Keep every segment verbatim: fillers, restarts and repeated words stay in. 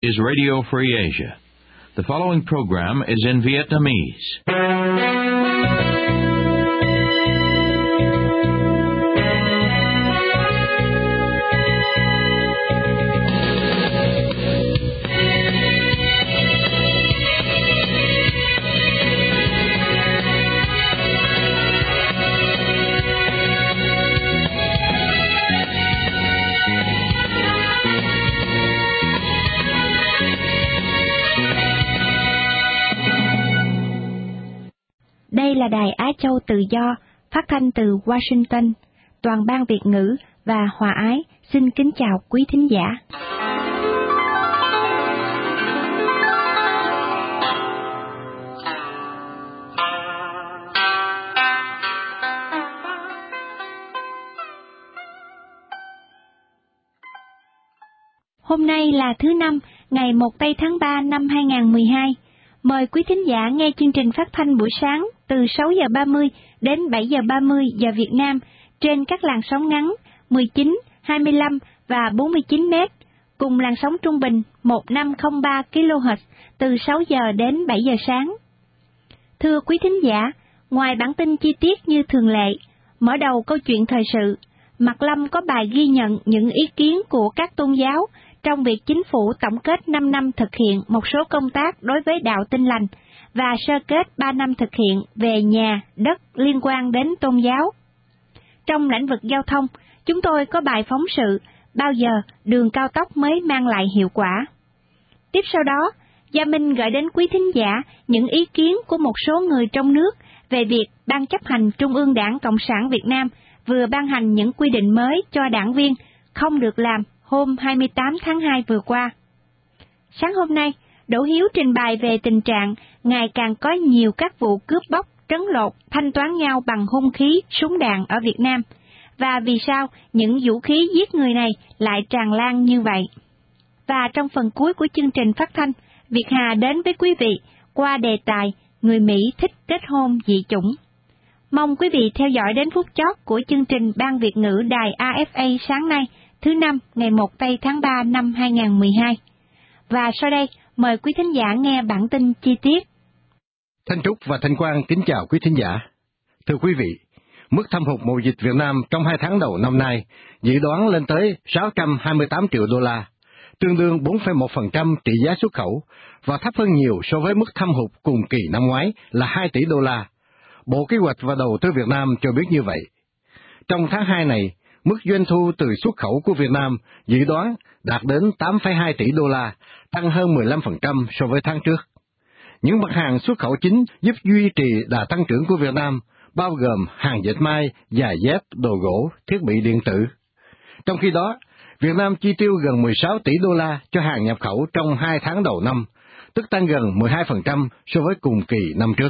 is Radio Free Asia. The following program is in Vietnamese. Đây là Đài Á Châu Tự Do, phát thanh từ Washington. Toàn ban Việt ngữ và Hòa Ái xin kính chào quý thính giả. Hôm nay là thứ Năm, ngày một tây tháng ba năm hai nghìn không trăm mười hai. Mời quý thính giả nghe chương trình phát thanh buổi sáng từ sáu giờ ba mươi đến bảy giờ ba mươi giờ Việt Nam trên các làn sóng ngắn mười chín, hai mươi lăm và bốn mươi chín mét, cùng làn sóng trung bình một nghìn năm trăm lẻ ba ki lô héc từ sáu giờ đến bảy giờ sáng. Thưa quý thính giả, ngoài bản tin chi tiết như thường lệ, mở đầu câu chuyện thời sự, Mạc Lâm có bài ghi nhận những ý kiến của các tôn giáo trong việc chính phủ tổng kết năm năm thực hiện một số công tác đối với đạo Tin Lành và sơ kết ba năm thực hiện về nhà, đất liên quan đến tôn giáo. Trong lĩnh vực giao thông, chúng tôi có bài phóng sự bao giờ đường cao tốc mới mang lại hiệu quả. Tiếp sau đó, Gia Minh gửi đến quý thính giả những ý kiến của một số người trong nước về việc Ban chấp hành Trung ương Đảng Cộng sản Việt Nam vừa ban hành những quy định mới cho đảng viên không được làm hôm hai mươi tám tháng hai vừa qua. Sáng hôm nay, Đỗ Hiếu trình bày về tình trạng ngày càng có nhiều các vụ cướp bóc, trấn lột, thanh toán nhau bằng hung khí, súng đạn ở Việt Nam, và vì sao những vũ khí giết người này lại tràn lan như vậy. Và trong phần cuối của chương trình phát thanh, Việt Hà đến với quý vị qua đề tài người Mỹ thích kết hôn dị chủng. Mong quý vị theo dõi đến phút chót của chương trình Ban Việt ngữ Đài a ép a sáng nay, thứ Năm, ngày một tây tháng ba năm hai nghìn không trăm mười hai. Và sau đây, mời quý thính giả nghe bản tin chi tiết. Thanh Trúc và Thanh Quang kính chào quý thính giả. Thưa quý vị, mức thâm hụt mậu dịch Việt Nam trong hai tháng đầu năm nay dự đoán lên tới sáu trăm hai mươi tám triệu đô la, tương đương bốn phẩy một phần trăm trị giá xuất khẩu, và thấp hơn nhiều so với mức thâm hụt cùng kỳ năm ngoái là hai tỷ đô la. Bộ Kế hoạch và Đầu tư Việt Nam cho biết như vậy. Trong tháng hai này, mức doanh thu từ xuất khẩu của Việt Nam dự đoán đạt đến tám phẩy hai tỷ đô la, tăng hơn mười lăm phần trăm so với tháng trước. Những mặt hàng xuất khẩu chính giúp duy trì đà tăng trưởng của Việt Nam, bao gồm hàng dệt may, giày dép, đồ gỗ, thiết bị điện tử. Trong khi đó, Việt Nam chi tiêu gần mười sáu tỷ đô la cho hàng nhập khẩu trong hai tháng đầu năm, tức tăng gần mười hai phần trăm so với cùng kỳ năm trước.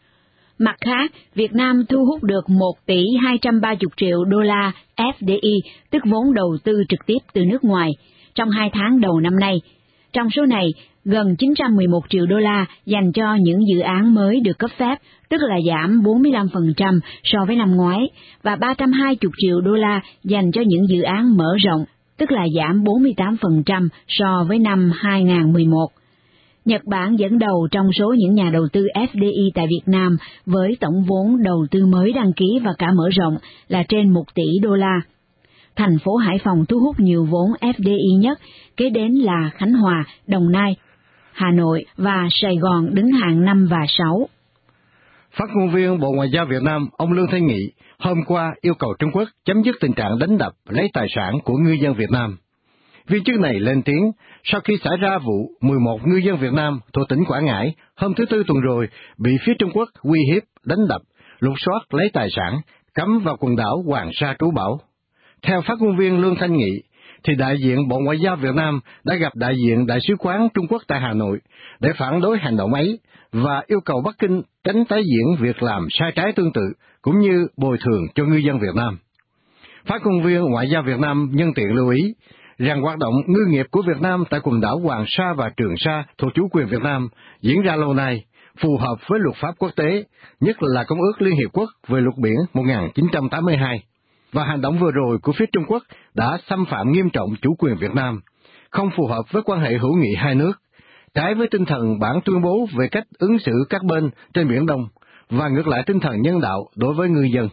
Mặt khác, Việt Nam thu hút được một tỷ hai trăm ba mươi triệu đô la ép đê i, tức vốn đầu tư trực tiếp từ nước ngoài, trong hai tháng đầu năm nay. Trong số này, gần chín trăm mười một triệu đô la dành cho những dự án mới được cấp phép, tức là giảm bốn mươi lăm phần trăm so với năm ngoái, và ba trăm hai mươi triệu đô la dành cho những dự án mở rộng, tức là giảm bốn mươi tám phần trăm so với năm hai nghìn không trăm mười một. Nhật Bản dẫn đầu trong số những nhà đầu tư ép đê i tại Việt Nam với tổng vốn đầu tư mới đăng ký và cả mở rộng là trên một tỷ đô la. Thành phố Hải Phòng thu hút nhiều vốn ép đê i nhất, kế đến là Khánh Hòa, Đồng Nai, Hà Nội và Sài Gòn đứng hạng năm và sáu. Phát ngôn viên Bộ Ngoại giao Việt Nam, ông Lương Thanh Nghị, hôm qua yêu cầu Trung Quốc chấm dứt tình trạng đánh đập, lấy tài sản của ngư dân Việt Nam. Viên chức này lên tiếng sau khi xảy ra vụ mười một ngư dân Việt Nam thuộc tỉnh Quảng Ngãi hôm thứ Tư tuần rồi bị phía Trung Quốc uy hiếp, đánh đập, lục soát lấy tài sản, cấm vào quần đảo Hoàng Sa trú bão. Theo phát ngôn viên Lương Thanh Nghị, thì đại diện Bộ Ngoại giao Việt Nam đã gặp đại diện Đại sứ quán Trung Quốc tại Hà Nội để phản đối hành động ấy và yêu cầu Bắc Kinh tránh tái diễn việc làm sai trái tương tự cũng như bồi thường cho ngư dân Việt Nam. Phát ngôn viên Ngoại giao Việt Nam nhân tiện lưu ý rằng hoạt động ngư nghiệp của Việt Nam tại quần đảo Hoàng Sa và Trường Sa thuộc chủ quyền Việt Nam diễn ra lâu nay, phù hợp với luật pháp quốc tế, nhất là Công ước Liên Hiệp Quốc về luật biển một nghìn chín trăm tám mươi hai. Và hành động vừa rồi của phía Trung Quốc đã xâm phạm nghiêm trọng chủ quyền Việt Nam, không phù hợp với quan hệ hữu nghị hai nước, trái với tinh thần bản tuyên bố về cách ứng xử các bên trên Biển Đông, và ngược lại tinh thần nhân đạo đối với ngư dân.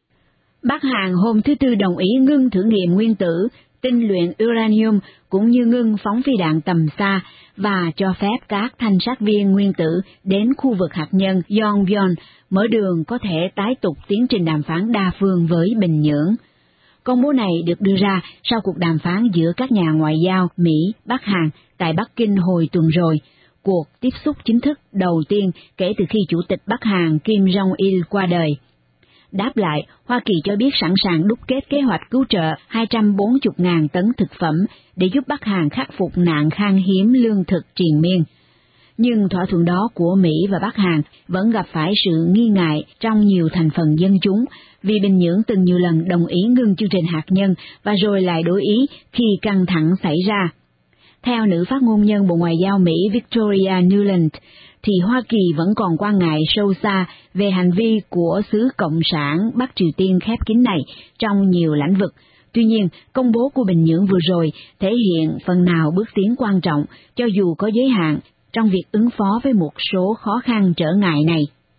Bắc Hàn hôm thứ Tư đồng ý ngưng thử nghiệm nguyên tử, tinh luyện uranium cũng như ngưng phóng phi đạn tầm xa và cho phép các thanh sát viên nguyên tử đến khu vực hạt nhân Yongbyon, mở đường có thể tái tục tiến trình đàm phán đa phương với Bình Nhưỡng. Công bố này được đưa ra sau cuộc đàm phán giữa các nhà ngoại giao Mỹ, Bắc Hàn tại Bắc Kinh hồi tuần rồi, cuộc tiếp xúc chính thức đầu tiên kể từ khi Chủ tịch Bắc Hàn Kim Jong-il qua đời. Đáp lại, Hoa Kỳ cho biết sẵn sàng đúc kết kế hoạch cứu trợ hai trăm bốn mươi nghìn tấn thực phẩm để giúp Bắc Hàn khắc phục nạn khan hiếm lương thực triền miên. Nhưng thỏa thuận đó của Mỹ và Bắc Hàn vẫn gặp phải sự nghi ngại trong nhiều thành phần dân chúng, vì Bình Nhưỡng từng nhiều lần đồng ý ngưng chương trình hạt nhân và rồi lại đổi ý khi căng thẳng xảy ra. Theo nữ phát ngôn nhân Bộ Ngoại giao Mỹ Victoria Nuland, thì Hoa Kỳ vẫn còn quan ngại sâu xa về hành vi của xứ Cộng sản Bắc Triều Tiên khép kín này trong nhiều lĩnh vực. Tuy nhiên, công bố của Bình Nhưỡng vừa rồi thể hiện phần nào bước tiến quan trọng, cho dù có giới hạn, trong việc ứng phó với một số khó khăn trở ngại này.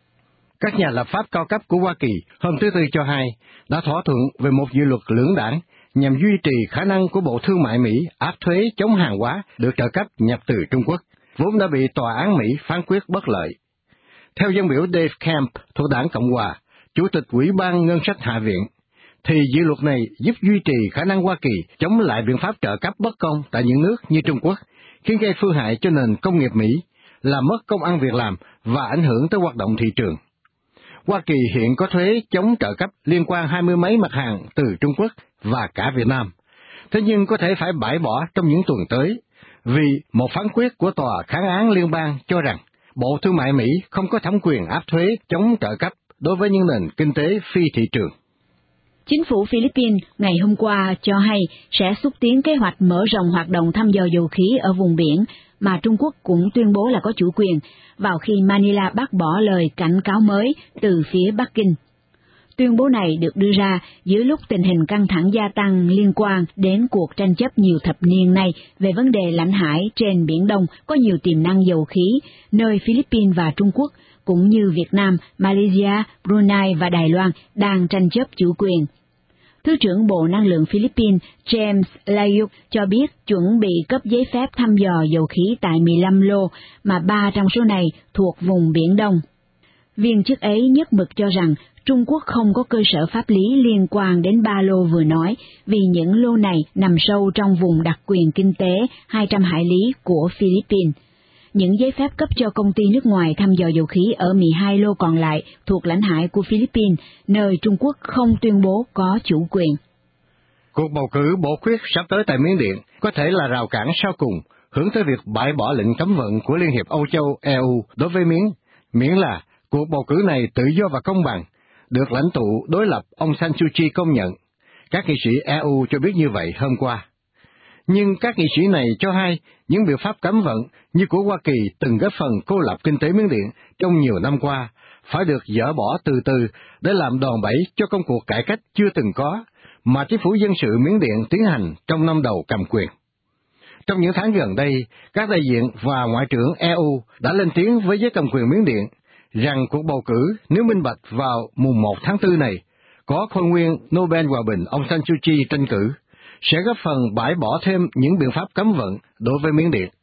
Các nhà lập pháp cao cấp của Hoa Kỳ hôm thứ Tư cho hay đã thỏa thuận về một dự luật lưỡng đảng nhằm duy trì khả năng của Bộ Thương mại Mỹ áp thuế chống hàng hóa được trợ cấp nhập từ Trung Quốc, vốn đã bị tòa án Mỹ phán quyết bất lợi. Theo dân biểu Dave Camp thuộc đảng Cộng hòa, Chủ tịch Ủy ban Ngân sách Hạ viện, thì dự luật này giúp duy trì khả năng Hoa Kỳ chống lại biện pháp trợ cấp bất công tại những nước như Trung Quốc, khiến gây phương hại cho nền công nghiệp Mỹ, làm mất công ăn việc làm và ảnh hưởng tới hoạt động thị trường. Hoa Kỳ hiện có thuế chống trợ cấp liên quan hai mươi mấy mặt hàng từ Trung Quốc và cả Việt Nam, thế nhưng có thể phải bãi bỏ trong những tuần tới, vì một phán quyết của Tòa Kháng án Liên bang cho rằng Bộ Thương mại Mỹ không có thẩm quyền áp thuế chống trợ cấp đối với những nền kinh tế phi thị trường. Chính phủ Philippines ngày hôm qua cho hay sẽ xúc tiến kế hoạch mở rộng hoạt động thăm dò dầu khí ở vùng biển mà Trung Quốc cũng tuyên bố là có chủ quyền, vào khi Manila bác bỏ lời cảnh cáo mới từ phía Bắc Kinh. Tuyên bố này được đưa ra giữa lúc tình hình căng thẳng gia tăng liên quan đến cuộc tranh chấp nhiều thập niên nay về vấn đề lãnh hải trên Biển Đông có nhiều tiềm năng dầu khí, nơi Philippines và Trung Quốc, cũng như Việt Nam, Malaysia, Brunei và Đài Loan đang tranh chấp chủ quyền. Thứ trưởng Bộ Năng lượng Philippines James Layuk cho biết chuẩn bị cấp giấy phép thăm dò dầu khí tại mười lăm lô, mà ba trong số này thuộc vùng Biển Đông. Viên chức ấy nhất mực cho rằng Trung Quốc không có cơ sở pháp lý liên quan đến ba lô vừa nói, vì những lô này nằm sâu trong vùng đặc quyền kinh tế hai trăm hải lý của Philippines. Những giấy phép cấp cho công ty nước ngoài thăm dò dầu khí ở mười hai lô còn lại thuộc lãnh hải của Philippines, nơi Trung Quốc không tuyên bố có chủ quyền. Cuộc bầu cử bổ khuyết sắp tới tại Miến Điện có thể là rào cản sau cùng, hướng tới việc bãi bỏ lệnh cấm vận của Liên hiệp Âu Châu E U đối với Miến, miễn là cuộc bầu cử này tự do và công bằng, được lãnh tụ đối lập ông San Suu Kyi công nhận. Các nghị sĩ E U cho biết như vậy hôm qua. Nhưng các nghị sĩ này cho hay những biện pháp cấm vận như của Hoa Kỳ từng góp phần cô lập kinh tế Miến Điện trong nhiều năm qua phải được dỡ bỏ từ từ để làm đòn bẩy cho công cuộc cải cách chưa từng có mà chính phủ dân sự Miến Điện tiến hành trong năm đầu cầm quyền. Trong những tháng gần đây, các đại diện và ngoại trưởng E U đã lên tiếng với giới cầm quyền Miến Điện rằng cuộc bầu cử nếu minh bạch vào mùng một tháng tư này, có khôi nguyên Nobel Hòa bình ông San Suu Kyi tranh cử, sẽ góp phần bãi bỏ thêm những biện pháp cấm vận đối với Miến Điện.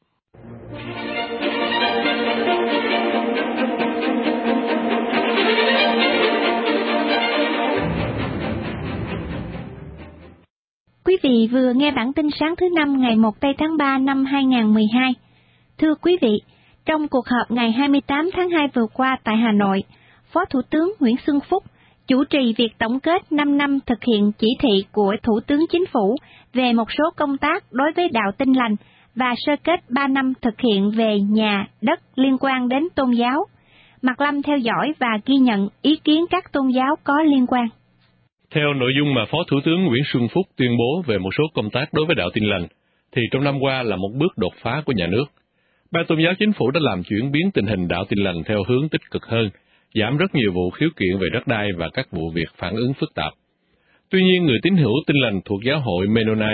Quý vị vừa nghe bản tin sáng thứ Năm ngày một tây tháng ba năm hai nghìn không trăm mười hai. Thưa quý vị, trong cuộc họp ngày hai mươi tám tháng hai vừa qua tại Hà Nội, Phó Thủ tướng Nguyễn Xuân Phúc chủ trì việc tổng kết năm năm thực hiện chỉ thị của Thủ tướng Chính phủ về một số công tác đối với đạo Tin lành và sơ kết ba năm thực hiện về nhà, đất liên quan đến tôn giáo. Mạc Lâm theo dõi và ghi nhận ý kiến các tôn giáo có liên quan. Theo nội dung mà Phó Thủ tướng Nguyễn Xuân Phúc tuyên bố về một số công tác đối với đạo Tin lành, thì trong năm qua là một bước đột phá của nhà nước. Ban Tôn giáo Chính phủ đã làm chuyển biến tình hình đạo Tin lành theo hướng tích cực hơn, giảm rất nhiều vụ khiếu kiện về đất đai và các vụ việc phản ứng phức tạp. Tuy nhiên, người tín hữu Tin lành thuộc giáo hội Mennonite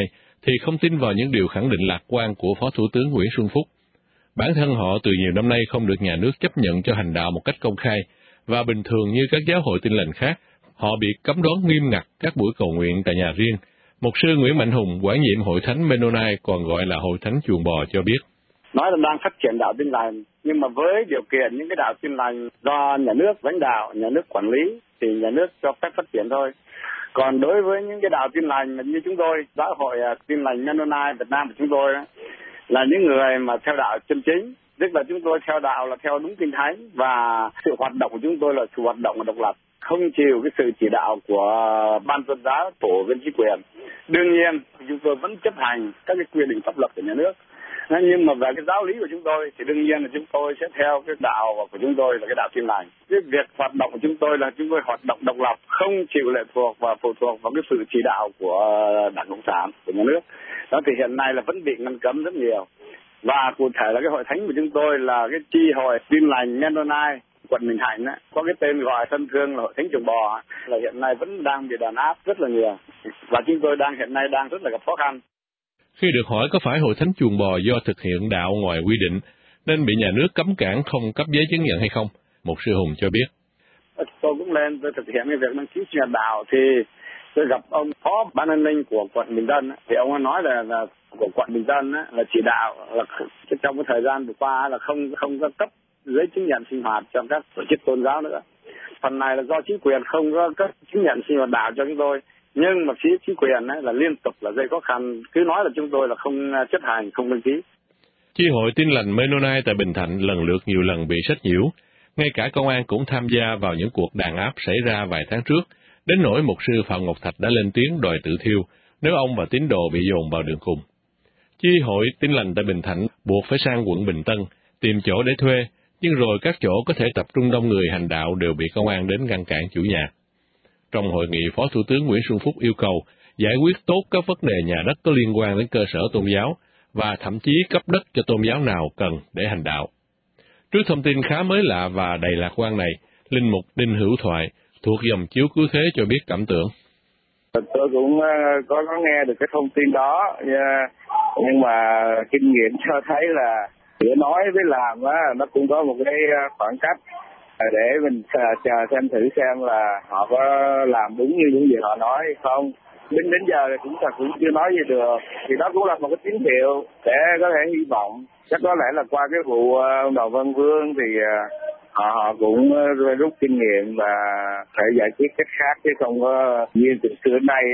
thì không tin vào những điều khẳng định lạc quan của Phó Thủ tướng Nguyễn Xuân Phúc. Bản thân họ từ nhiều năm nay không được nhà nước chấp nhận cho hành đạo một cách công khai, và bình thường như các giáo hội Tin lành khác, họ bị cấm đoán nghiêm ngặt các buổi cầu nguyện tại nhà riêng. Mục sư Nguyễn Mạnh Hùng, quản nhiệm Hội Thánh Mennonite, còn gọi là Hội Thánh Chuồng Bò, cho biết. Nói là đang phát triển đạo Tin lành, nhưng mà với điều kiện những cái đạo Tin lành do nhà nước lãnh đạo, nhà nước quản lý, thì nhà nước cho phép phát triển thôi. Còn đối với những cái đạo Tin lành như chúng tôi, giáo hội Tin lành Mennonite Việt Nam của chúng tôi là những người mà theo đạo chân chính, tức là chúng tôi theo đạo là theo đúng Kinh Thánh, và sự hoạt động của chúng tôi là sự hoạt động độc lập, không chịu cái sự chỉ đạo của ban tôn giáo, tổ viên chính quyền. Đương nhiên chúng tôi vẫn chấp hành các cái quy định pháp luật của nhà nước. Nhưng mà về cái giáo lý của chúng tôi thì đương nhiên là chúng tôi sẽ theo cái đạo của chúng tôi là cái đạo Tin lành. Cái việc hoạt động của chúng tôi là chúng tôi hoạt động độc lập, không chịu lệ thuộc và phụ thuộc vào cái sự chỉ đạo của Đảng Cộng sản, của nhà nước. Đó thì hiện nay là vẫn bị ngăn cấm rất nhiều. Và cụ thể là cái hội thánh của chúng tôi là cái chi hội Tin lành Mennonite quận Bình Thạnh á, có cái tên gọi thân thương là Hội Thánh Chuồng Bò, là hiện nay vẫn đang bị đàn áp rất là nhiều, và chúng tôi đang hiện nay đang rất là gặp khó khăn. Khi được hỏi có phải Hội Thánh Chuồng Bò do thực hiện đạo ngoài quy định nên bị nhà nước cấm cản không cấp giấy chứng nhận hay không, Mục sư Hùng cho biết. Tôi cũng lên tôi thực hiện cái việc đăng ký sinh hoạt đạo, thì tôi gặp ông phó ban an ninh của quận Bình Tân, thì ông ấy nói là, là của quận Bình Tân là chỉ đạo là trong cái thời gian vừa qua là không không có cấp giấy chứng nhận sinh hoạt cho các tổ chức tôn giáo nữa. Phần này là do chính quyền không có cấp chứng nhận sinh hoạt đạo cho chúng tôi, nhưng mà phía chính quyền ấy là liên tục là gây khó khăn, cứ nói là chúng tôi là không chấp hành, không đăng ký. Chi hội Tin lành Mennonite tại Bình Thạnh lần lượt nhiều lần bị sách nhiễu, ngay cả công an cũng tham gia vào những cuộc đàn áp xảy ra vài tháng trước, đến nỗi mục sư Phạm Ngọc Thạch đã lên tiếng đòi tự thiêu nếu ông và tín đồ bị dồn vào đường cùng. Chi hội Tin lành tại Bình Thạnh buộc phải sang quận Bình Tân tìm chỗ để thuê, nhưng rồi các chỗ có thể tập trung đông người hành đạo đều bị công an đến ngăn cản chủ nhà. Trong hội nghị, Phó Thủ tướng Nguyễn Xuân Phúc yêu cầu giải quyết tốt các vấn đề nhà đất có liên quan đến cơ sở tôn giáo và thậm chí cấp đất cho tôn giáo nào cần để hành đạo. Trước thông tin khá mới lạ và đầy lạc quan này, linh mục Đinh Hữu Thoại thuộc dòng Chiếu Cứu Thế cho biết cảm tưởng. Tôi cũng có, có nghe được cái thông tin đó, nhưng mà kinh nghiệm cho thấy là giữa nói với làm á, nó cũng có một cái khoảng cách, để mình chờ xem thử xem là họ có làm đúng như những gì họ nói hay không. Đến đến giờ thì cũng thật cũng chưa nói gì được, thì đó cũng là một cái tín hiệu để có thể hy vọng. Chắc có lẽ là qua cái vụ ông Đào Văn Vương thì họ, họ cũng rút kinh nghiệm và phải giải quyết cách khác chứ không có như từ xưa đến nay.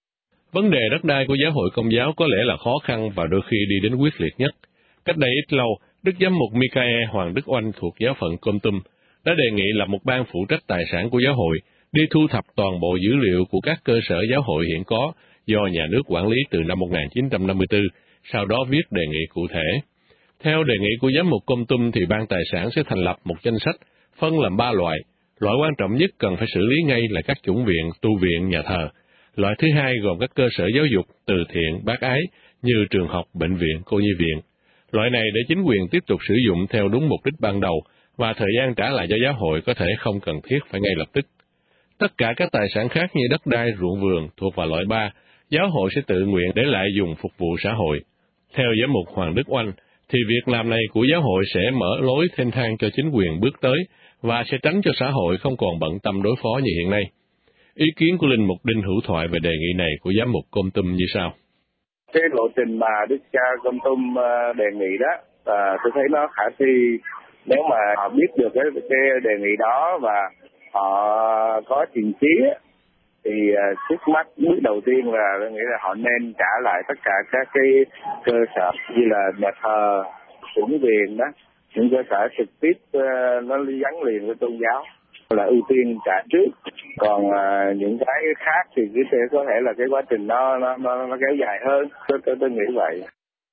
Vấn đề đất đai của giáo hội Công giáo có lẽ là khó khăn và đôi khi đi đến quyết liệt nhất. Cách đây ít lâu, Đức Giám mục Michael Hoàng Đức Oanh thuộc giáo phận Kon Tum đã đề nghị lập một ban phụ trách tài sản của giáo hội đi thu thập toàn bộ dữ liệu của các cơ sở giáo hội hiện có do nhà nước quản lý từ năm một nghìn chín trăm năm mươi tư, sau đó viết đề nghị cụ thể. Theo đề nghị của giám mục Kon Tum thì ban tài sản sẽ thành lập một danh sách phân làm ba loại. Loại quan trọng nhất cần phải xử lý ngay là các chủng viện, tu viện, nhà thờ. Loại thứ hai gồm các cơ sở giáo dục, từ thiện, bác ái như trường học, bệnh viện, cô nhi viện. Loại này để chính quyền tiếp tục sử dụng theo đúng mục đích ban đầu và thời gian trả lại cho giáo hội có thể không cần thiết phải ngay lập tức. Tất cả các tài sản khác như đất đai, ruộng vườn thuộc vào loại ba, giáo hội sẽ tự nguyện để lại dùng phục vụ xã hội. Theo giám mục Hoàng Đức Oanh, thì việc làm này của giáo hội sẽ mở lối thênh thang cho chính quyền bước tới và sẽ tránh cho xã hội không còn bận tâm đối phó như hiện nay. Ý kiến của linh mục Đinh Hữu Thoại về đề nghị này của giám mục Kon Tum như sau. Cái lộ trình mà Đức cha Kon Tum đề nghị đó, à, tôi thấy nó khả thi nếu mà họ biết được cái, cái đề nghị đó và họ có trình trí, thì uh, trước mắt bước đầu tiên là tôi nghĩ là họ nên trả lại tất cả các cái cơ sở như là nhà thờ, chủng viện đó, những cơ sở trực tiếp uh, nó gắn liền với tôn giáo là ưu tiên trả trước. Còn uh, những cái khác thì cứ có thể là cái quá trình nó nó nó, nó kéo dài hơn. Tôi, tôi tôi nghĩ vậy.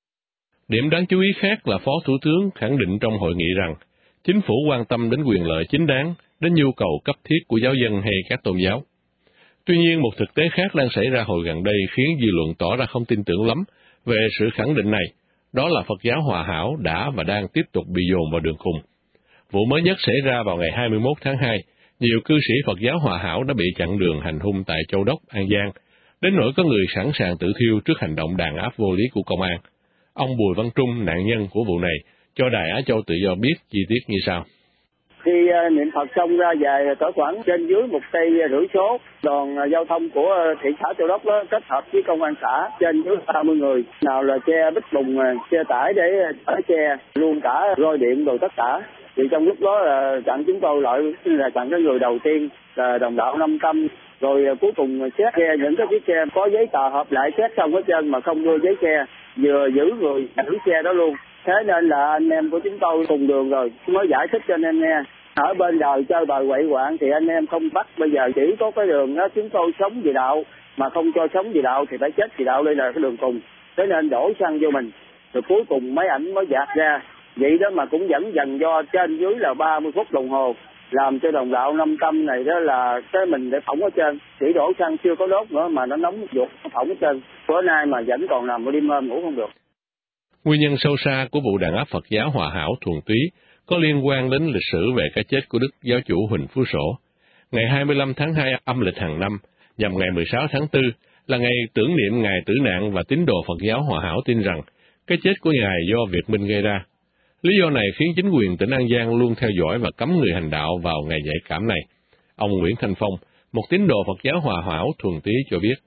Điểm đáng chú ý khác là Phó Thủ tướng khẳng định trong hội nghị rằng chính phủ quan tâm đến quyền lợi chính đáng, đến nhu cầu cấp thiết của giáo dân hay các tôn giáo. Tuy nhiên, một thực tế khác đang xảy ra hồi gần đây khiến dư luận tỏ ra không tin tưởng lắm về sự khẳng định này, đó là Phật giáo Hòa Hảo đã và đang tiếp tục bị dồn vào đường cùng. Vụ mới nhất xảy ra vào ngày hai mươi mốt tháng hai, nhiều cư sĩ Phật giáo Hòa Hảo đã bị chặn đường hành hung tại Châu Đốc, An Giang, đến nỗi có người sẵn sàng tự thiêu trước hành động đàn áp vô lý của công an. Ông Bùi Văn Trung, nạn nhân của vụ này, cho Đài Á Châu Tự Do biết chi tiết như sau. Khi uh, niệm Phật xong ra về cỡ khoảng trên dưới một cây rưỡi số, đoàn uh, giao thông của uh, thị xã Châu Đốc đó, kết hợp với công an xã trên dưới ba mươi người, nào là xe bích bùng, uh, xe tải để chở uh, xe, luôn cả roi điện rồi tất cả. Thì trong lúc đó là chặn chúng tôi lại là chặn cái người đầu tiên là đồng đạo Năm Tâm, rồi uh, cuối cùng xét xe những cái chiếc xe có giấy tờ hợp lại xét xong hết trơn mà không đưa giấy xe, vừa giữ người giữ xe đó luôn. Thế nên là anh em của chúng tôi cùng đường rồi mới giải thích cho anh em nghe. Ở bên đời chơi bời quậy quạng thì anh em không bắt, bây giờ chỉ có cái đường đó chúng tôi sống vì đạo, mà không cho sống vì đạo thì phải chết vì đạo, đây là cái đường cùng. Thế nên đổ xăng vô mình, rồi cuối cùng mấy ảnh mới dạt ra. Vậy đó mà cũng vẫn dần do trên dưới là ba mươi phút đồng hồ, làm cho đồng đạo Năm Tâm này đó là cái mình để phỏng ở trên, chỉ đổ xăng chưa có đốt nữa mà nó nóng ruột nó phỏng ở trên. Bữa nay mà vẫn còn nằm ở đêm ôm ngủ không được. Nguyên nhân sâu xa của vụ đàn áp Phật giáo Hòa Hảo Thuần Túy có liên quan đến lịch sử về cái chết của Đức Giáo chủ Huỳnh Phú Sổ. Ngày hai mươi lăm tháng hai âm lịch hàng năm, nhằm ngày mười sáu tháng tư, là ngày tưởng niệm ngày tử nạn và tín đồ Phật giáo Hòa Hảo tin rằng cái chết của Ngài do Việt Minh gây ra. Lý do này khiến chính quyền tỉnh An Giang luôn theo dõi và cấm người hành đạo vào ngày nhạy cảm này. Ông Nguyễn Thanh Phong, một tín đồ Phật giáo Hòa Hảo Thuần Túy cho biết.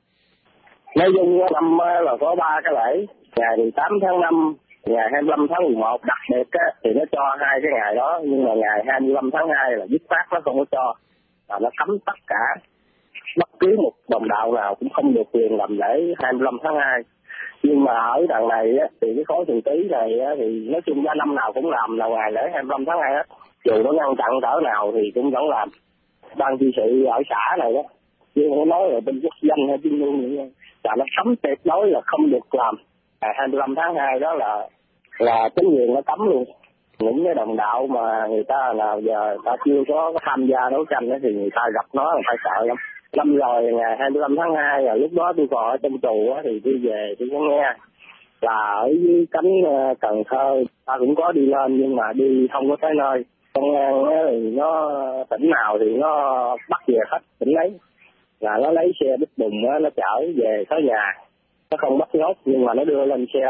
Nói chung năm là có ba cái lễ, ngày mười tám tháng năm, ngày hai mươi lăm tháng mười một, đặc biệt á, thì nó cho hai cái ngày đó, nhưng mà ngày hai mươi lăm tháng hai là dứt khoát nó không có cho, và nó cấm tất cả, bất cứ một đồng đạo nào cũng không được quyền làm lễ hai mươi lăm tháng hai. Nhưng mà ở đằng này á, thì cái khối Thuần Túy này á, thì nói chung ra năm nào cũng làm là ngày lễ hai mươi lăm tháng hai hết, dù nó ngăn chặn cỡ nào thì cũng vẫn làm. Ban chi sự ở xã này đó, chứ không nói là bên quốc danh hay chuyên môn nữa, là nó cấm tuyệt đối là không được làm. Ngày hai mươi lăm tháng hai đó là là chính quyền nó cấm luôn. Những cái đồng đạo mà người ta nào giờ người ta chưa có tham gia đấu tranh đó, thì người ta gặp nó là phải sợ lắm. Năm rồi ngày hai mươi lăm tháng hai là lúc đó tôi còn ở trong tù á, thì tôi về tôi có nghe là ở dưới cánh Cần Thơ ta cũng có đi lên, nhưng mà đi không có tới nơi. Công an thì nó tỉnh nào thì nó bắt về hết tỉnh lấy, là nó lấy xe bích bùng á, nó chở về tới nhà, nó không bắt nhốt, nhưng mà nó đưa lên xe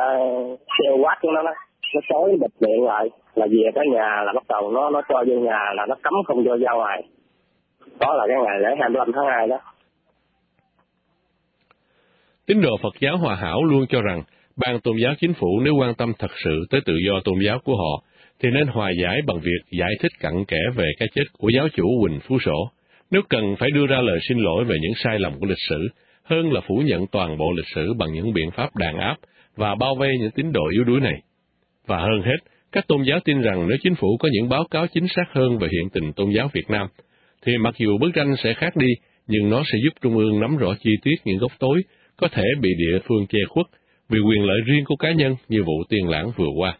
xe quát của nó, nó nó xối bịt miệng lại, là về tới nhà là bắt đầu nó nó cho vô nhà, là nó cấm không cho ra ngoài. Đó là cái ngày lễ hai mươi lăm tháng hai đó. Tín đồ Phật giáo Hòa Hảo luôn cho rằng Ban Tôn giáo Chính phủ nếu quan tâm thật sự tới tự do tôn giáo của họ, thì nên hòa giải bằng việc giải thích cặn kẽ về cái chết của giáo chủ Huỳnh Phú Sổ. Nếu cần phải đưa ra lời xin lỗi về những sai lầm của lịch sử, hơn là phủ nhận toàn bộ lịch sử bằng những biện pháp đàn áp và bao vây những tín đồ yếu đuối này. Và hơn hết, các tôn giáo tin rằng nếu chính phủ có những báo cáo chính xác hơn về hiện tình tôn giáo Việt Nam, thì mặc dù bức tranh sẽ khác đi, nhưng nó sẽ giúp Trung ương nắm rõ chi tiết những góc tối có thể bị địa phương che khuất vì quyền lợi riêng của cá nhân như vụ Tiên Lãng vừa qua.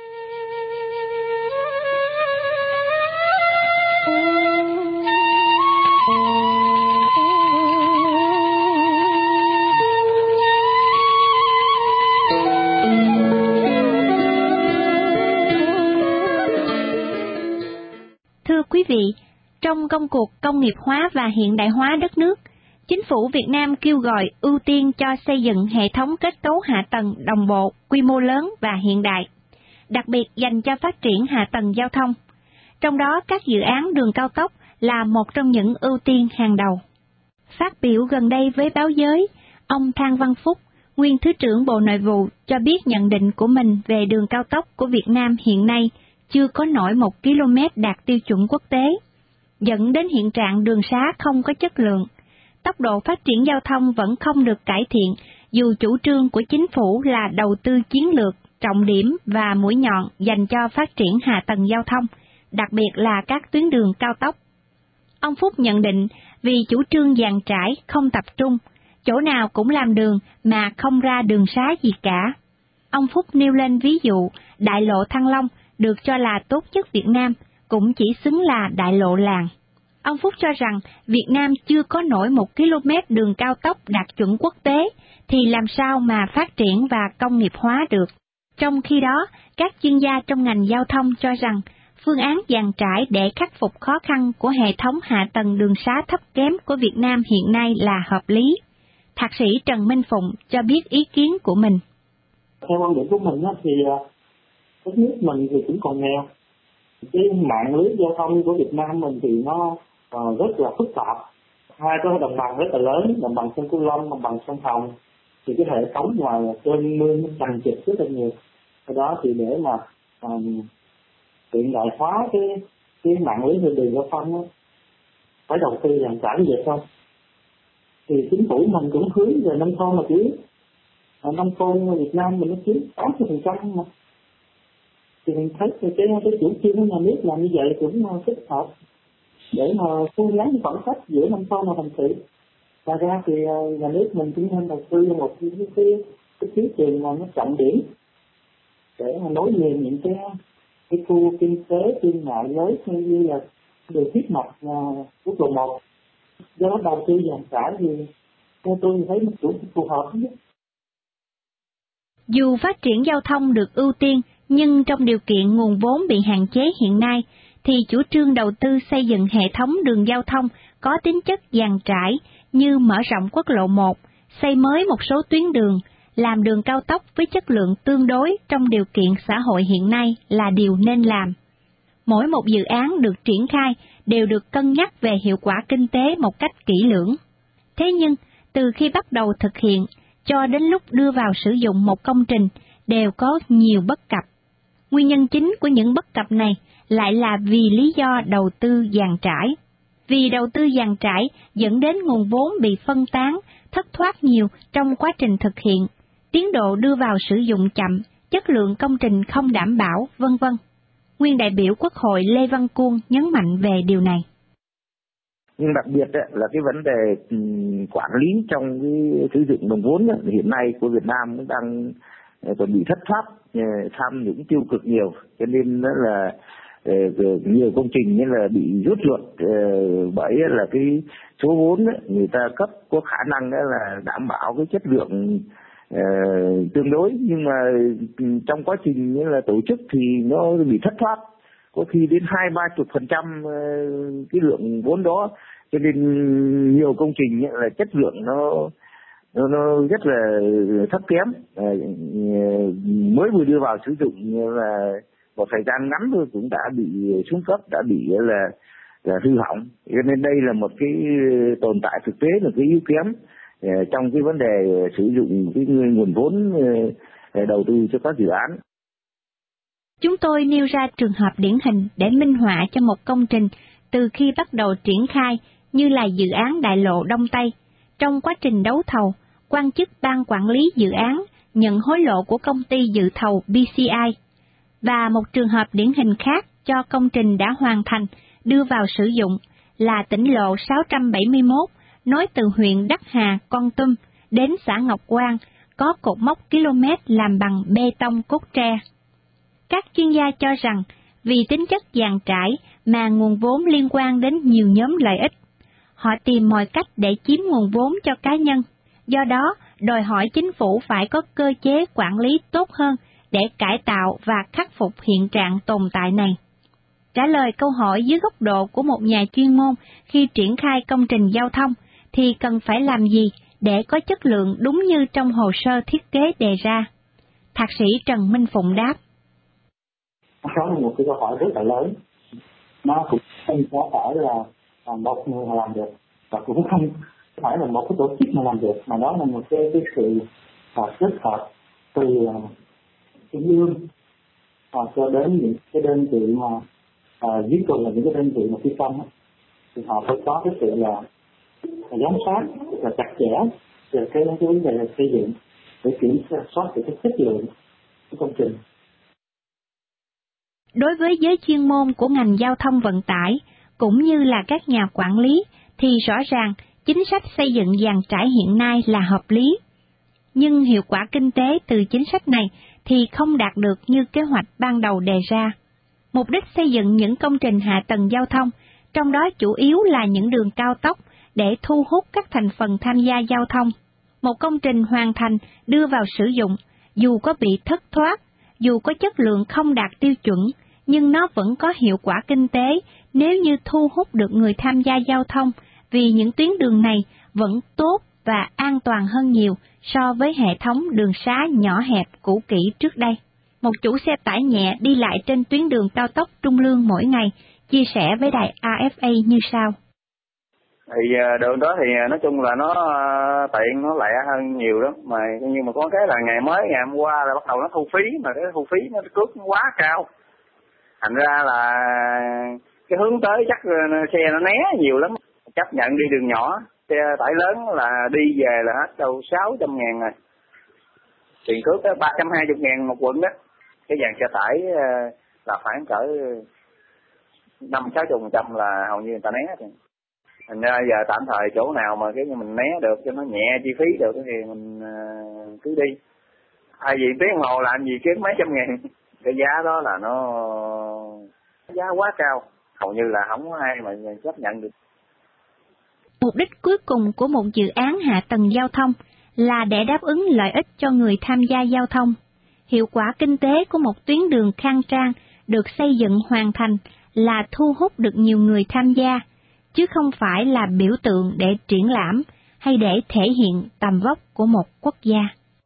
Thưa quý vị, trong công cuộc công nghiệp hóa và hiện đại hóa đất nước, Chính phủ Việt Nam kêu gọi ưu tiên cho xây dựng hệ thống kết cấu hạ tầng đồng bộ, quy mô lớn và hiện đại, đặc biệt dành cho phát triển hạ tầng giao thông. Trong đó, các dự án đường cao tốc là một trong những ưu tiên hàng đầu. Phát biểu gần đây với báo giới, ông Thang Văn Phúc, nguyên Thứ trưởng Bộ Nội vụ, cho biết nhận định của mình về đường cao tốc của Việt Nam hiện nay chưa có nổi một km đạt tiêu chuẩn quốc tế, dẫn đến hiện trạng đường xá không có chất lượng. Tốc độ phát triển giao thông vẫn không được cải thiện, dù chủ trương của chính phủ là đầu tư chiến lược, trọng điểm và mũi nhọn dành cho phát triển hạ tầng giao thông, đặc biệt là các tuyến đường cao tốc. Ông Phúc nhận định vì chủ trương dàn trải không tập trung, chỗ nào cũng làm đường mà không ra đường xá gì cả. Ông Phúc nêu lên ví dụ đại lộ Thăng Long được cho là tốt nhất Việt Nam, cũng chỉ xứng là đại lộ làng. Ông Phúc cho rằng Việt Nam chưa có nổi một km đường cao tốc đạt chuẩn quốc tế, thì làm sao mà phát triển và công nghiệp hóa được. Trong khi đó, các chuyên gia trong ngành giao thông cho rằng phương án dàn trải để khắc phục khó khăn của hệ thống hạ tầng đường xá thấp kém của Việt Nam hiện nay là hợp lý. Thạc sĩ Trần Minh Phụng cho biết ý kiến của mình. Theo quan điểm của mình đó, thì đất nước mình thì cũng còn nghèo. Cái mạng lưới giao thông của Việt Nam mình thì nó rất là phức tạp. Hai cái đồng bằng rất là lớn, đồng bằng sông Cửu Long, đồng bằng sông Hồng. Thì cái hệ thống ngoài cơn mưa nó chằng chịt rất là nhiều. Cái đó thì để mà um, hiện đại hóa cái cái mạng lưới đường giao thông đó, phải đầu tư dàn trải như vậy thôi. Thì chính phủ mình cũng hướng về nông thôn là chủ yếu. Nông thôn Việt Nam mình nó chiếm tám mươi phần trăm mà. Thì mình thấy cái cái chủ trương của nhà nước làm như vậy cũng thích hợp để mà thu ngắn khoảng cách giữa nông thôn và thành thị. Ngoài ra thì nhà nước mình cũng nên đầu tư một cái cái cái tuyến đường mà nó trọng điểm để mà nối liền những cái cái khu kinh tế thương mại lớn như là đường huyết mạch quốc lộ một. Do đó đầu tư dàn trải thì theo tôi thấy nó cũng phù hợp nhất. Dù phát triển giao thông được ưu tiên, nhưng trong điều kiện nguồn vốn bị hạn chế hiện nay, thì chủ trương đầu tư xây dựng hệ thống đường giao thông có tính chất dàn trải như mở rộng quốc lộ một, xây mới một số tuyến đường, làm đường cao tốc với chất lượng tương đối trong điều kiện xã hội hiện nay là điều nên làm. Mỗi một dự án được triển khai đều được cân nhắc về hiệu quả kinh tế một cách kỹ lưỡng. Thế nhưng, từ khi bắt đầu thực hiện, cho đến lúc đưa vào sử dụng một công trình đều có nhiều bất cập. Nguyên nhân chính của những bất cập này lại là vì lý do đầu tư dàn trải. Vì đầu tư dàn trải dẫn đến nguồn vốn bị phân tán, thất thoát nhiều trong quá trình thực hiện, tiến độ đưa vào sử dụng chậm, chất lượng công trình không đảm bảo, vân vân. Nguyên đại biểu Quốc hội Lê Văn Cuông nhấn mạnh về điều này. Nhưng đặc biệt ấy, là cái vấn đề quản lý trong cái sử dụng đồng vốn ấy, hiện nay của Việt Nam cũng đang còn bị thất thoát, tham nhũng tiêu cực nhiều, cho nên đó là nhiều công trình như là bị rút ruột bởi là cái số vốn ấy, người ta cấp có khả năng đó là đảm bảo cái chất lượng uh, tương đối, nhưng mà trong quá trình như là tổ chức thì nó bị thất thoát, có khi đến hai ba chục phần trăm cái lượng vốn đó, cho nên nhiều công trình ấy, là chất lượng nó nó, nó rất là thấp kém, à, mới vừa đưa vào sử dụng là một thời gian ngắn thôi cũng đã bị xuống cấp, đã bị là là hư hỏng. Cho nên đây là một cái tồn tại thực tế, là cái yếu kém trong cái vấn đề sử dụng cái nguồn vốn đầu tư cho các dự án. Chúng tôi nêu ra trường hợp điển hình để minh họa cho một công trình từ khi bắt đầu triển khai như là dự án đại lộ Đông Tây. Trong quá trình đấu thầu, quan chức ban quản lý dự án nhận hối lộ của công ty dự thầu bê xê i. Và một trường hợp điển hình khác cho công trình đã hoàn thành, đưa vào sử dụng là tỉnh lộ sáu trăm bảy mươi mốt, nối từ huyện Đắc Hà, Kon Tum đến xã Ngọc Quang, có cột mốc km làm bằng bê tông cốt tre. Các chuyên gia cho rằng, vì tính chất dàn trải mà nguồn vốn liên quan đến nhiều nhóm lợi ích, họ tìm mọi cách để chiếm nguồn vốn cho cá nhân. Do đó, đòi hỏi chính phủ phải có cơ chế quản lý tốt hơn để cải tạo và khắc phục hiện trạng tồn tại này. Trả lời câu hỏi dưới góc độ của một nhà chuyên môn khi triển khai công trình giao thông, thì cần phải làm gì để có chất lượng đúng như trong hồ sơ thiết kế đề ra? Thạc sĩ Trần Minh Phụng đáp. Đó là một cái câu hỏi rất là lớn. Nó cũng không có phải là một người mà làm được, và cũng không phải là một cái tổ chức mà làm được, mà đó là một cái, cái sự kết hợp từ trung ương cho đến những cái đơn vị mà à, dưới cùng là những cái đơn vị mà thi công, thì họ phải có cái sự là giám sát và chặt chẽ về cái cái vấn đề là xây dựng để kiểm soát được cái chất lượng của công trình. Đối với giới chuyên môn của ngành giao thông vận tải, cũng như là các nhà quản lý, thì rõ ràng chính sách xây dựng dàn trải hiện nay là hợp lý. Nhưng hiệu quả kinh tế từ chính sách này thì không đạt được như kế hoạch ban đầu đề ra. Mục đích xây dựng những công trình hạ tầng giao thông, trong đó chủ yếu là những đường cao tốc để thu hút các thành phần tham gia giao thông. Một công trình hoàn thành đưa vào sử dụng, dù có bị thất thoát, dù có chất lượng không đạt tiêu chuẩn, nhưng nó vẫn có hiệu quả kinh tế nếu như thu hút được người tham gia giao thông, vì những tuyến đường này vẫn tốt, và an toàn hơn nhiều so với hệ thống đường xá nhỏ hẹp cũ kỹ trước đây. Một chủ xe tải nhẹ đi lại trên tuyến đường cao tốc Trung Lương mỗi ngày chia sẻ với đài a ép a như sau. Thì đường đó thì nói chung là nó tiện, nó lẹ hơn nhiều lắm, mà nhưng mà có cái là ngày mới ngày hôm qua là bắt đầu nó thu phí, mà cái thu phí nó cước nó quá cao, thành ra là cái hướng tới chắc xe nó né nhiều lắm, chấp nhận đi đường nhỏ, xe tải lớn là đi về là hết đâu sáu trăm ngàn rồi, tiền cước đó ba trăm hai mươi ngàn một quận đó, cái dàn xe tải là khoảng cỡ năm sáu chục phần trăm là hầu như người ta né rồi. Thành ra giờ tạm thời chỗ nào mà cái như mình né được cho nó nhẹ chi phí được thì mình uh, cứ đi. Ai gì tiếng hồ làm gì kiếm mấy trăm ngàn, cái giá đó là nó giá quá cao, hầu như là không có ai mà chấp nhận được. Mục đích cuối cùng của một dự án hạ tầng giao thông là để đáp ứng lợi ích cho người tham gia giao thông. Hiệu quả kinh tế của một tuyến đường khang trang được xây dựng hoàn thành là thu hút được nhiều người tham gia, chứ không phải là biểu tượng để triển lãm hay để thể hiện tầm vóc của một quốc gia.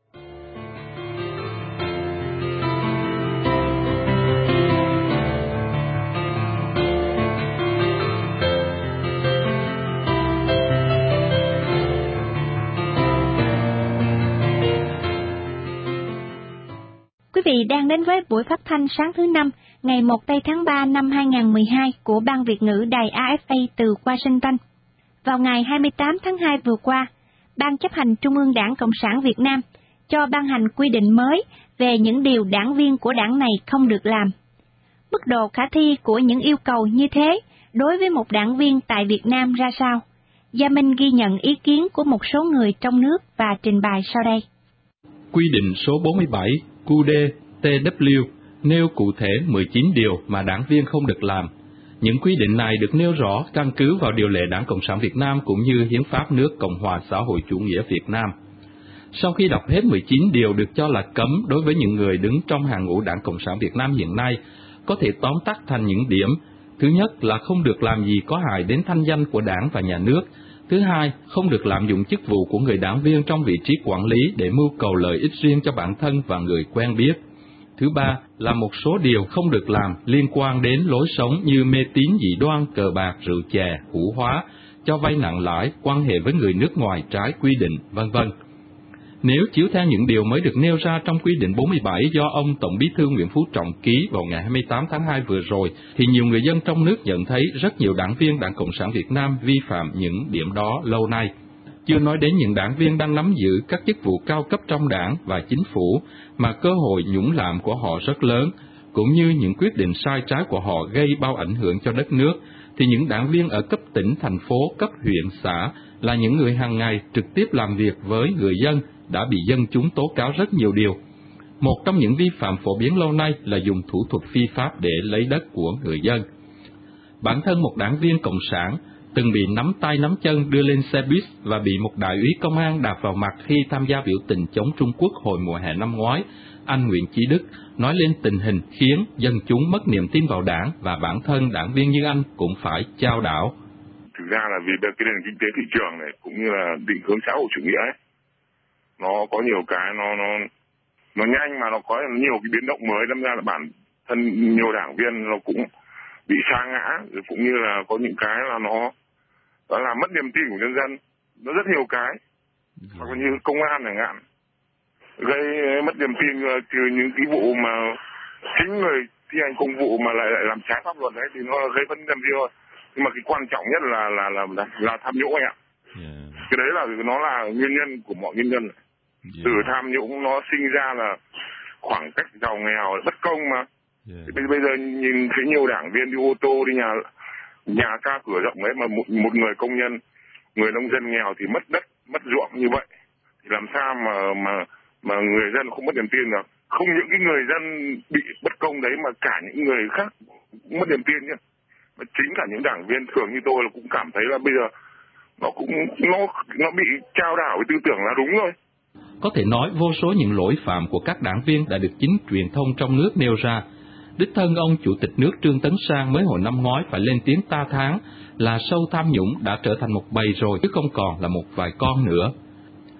Quý vị đang đến với buổi phát thanh sáng thứ năm, ngày một tây tháng ba năm hai nghìn không trăm mười hai của Ban Việt ngữ đài a ép a từ Washington. Vào ngày hai mươi tám tháng hai vừa qua, Ban chấp hành Trung ương Đảng Cộng sản Việt Nam cho ban hành quy định mới về những điều đảng viên của đảng này không được làm. Mức độ khả thi của những yêu cầu như thế đối với một đảng viên tại Việt Nam ra sao? Gia Minh ghi nhận ý kiến của một số người trong nước và trình bày sau đây. Quy định số bốn mươi bảy Q D T W nêu cụ thể mười chín điều mà đảng viên không được làm. Những quy định này được nêu rõ căn cứ vào điều lệ Đảng Cộng sản Việt Nam cũng như Hiến pháp nước Cộng hòa xã hội chủ nghĩa Việt Nam. Sau khi đọc hết mười chín điều được cho là cấm đối với những người đứng trong hàng ngũ Đảng Cộng sản Việt Nam hiện nay, có thể tóm tắt thành những điểm. Thứ nhất là không được làm gì có hại đến thanh danh của Đảng và nhà nước. Thứ hai, không được lạm dụng chức vụ của người đảng viên trong vị trí quản lý để mưu cầu lợi ích riêng cho bản thân và người quen biết. Thứ ba là một số điều không được làm liên quan đến lối sống như mê tín dị đoan, cờ bạc, rượu chè, hủ hóa, cho vay nặng lãi, quan hệ với người nước ngoài trái quy định, vân vân. Nếu chiếu theo những điều mới được nêu ra trong quy định bốn mươi bảy do ông Tổng Bí thư Nguyễn Phú Trọng ký vào ngày hai mươi tám tháng hai vừa rồi, thì nhiều người dân trong nước nhận thấy rất nhiều đảng viên Đảng Cộng sản Việt Nam vi phạm những điểm đó lâu nay. Chưa nói đến những đảng viên đang nắm giữ các chức vụ cao cấp trong đảng và chính phủ mà cơ hội nhũng lạm của họ rất lớn, cũng như những quyết định sai trái của họ gây bao ảnh hưởng cho đất nước, thì những đảng viên ở cấp tỉnh, thành phố, cấp huyện, xã là những người hàng ngày trực tiếp làm việc với người dân đã bị dân chúng tố cáo rất nhiều điều. Một trong những vi phạm phổ biến lâu nay là dùng thủ thuật phi pháp để lấy đất của người dân. Bản thân một đảng viên Cộng sản từng bị nắm tay nắm chân đưa lên xe buýt và bị một đại úy công an đạp vào mặt khi tham gia biểu tình chống Trung Quốc hồi mùa hè năm ngoái. Anh Nguyễn Chí Đức nói lên tình hình khiến dân chúng mất niềm tin vào đảng và bản thân đảng viên như anh cũng phải chao đảo. Thực ra là vì cái nền kinh tế thị trường này cũng như là định hướng xã hội chủ nghĩa ấy, nó có nhiều cái nó nó nó nhanh mà nó có nhiều cái biến động mới, đâm ra là bản thân nhiều đảng viên nó cũng bị sa ngã, rồi cũng như là có những cái là nó đó là mất niềm tin của nhân dân, nó rất nhiều cái, hoặc là như công an chẳng hạn gây mất niềm tin từ những cái vụ mà chính người thi hành công vụ mà lại lại làm trái pháp luật đấy thì nó gây mất niềm tin thôi. Nhưng mà cái quan trọng nhất là là là là, là tham nhũng anh ạ. Yeah. Cái đấy là nó là nguyên nhân của mọi nguyên nhân. Yeah. Từ tham nhũng nó sinh ra là khoảng cách giàu nghèo bất công mà. Yeah. Thì bây giờ nhìn thấy nhiều đảng viên đi ô tô đi nhà nhà ca cửa rộng đấy mà một, một người công nhân, người nông dân nghèo thì mất đất, mất ruộng như vậy thì làm sao mà mà mà người dân không mất niềm tin được? Không những cái người dân bị bất công đấy mà cả những người khác mất niềm tin nhé. Mà chính cả những đảng viên thường như tôi là cũng cảm thấy là bây giờ nó cũng nó nó bị chao đảo với tư tưởng là đúng rồi. Có thể nói vô số những lỗi phạm của các đảng viên đã được chính truyền thông trong nước nêu ra. Đích thân ông Chủ tịch nước Trương Tấn Sang mới hồi năm ngoái phải lên tiếng ta thán là sâu tham nhũng đã trở thành một bầy rồi chứ không còn là một vài con nữa.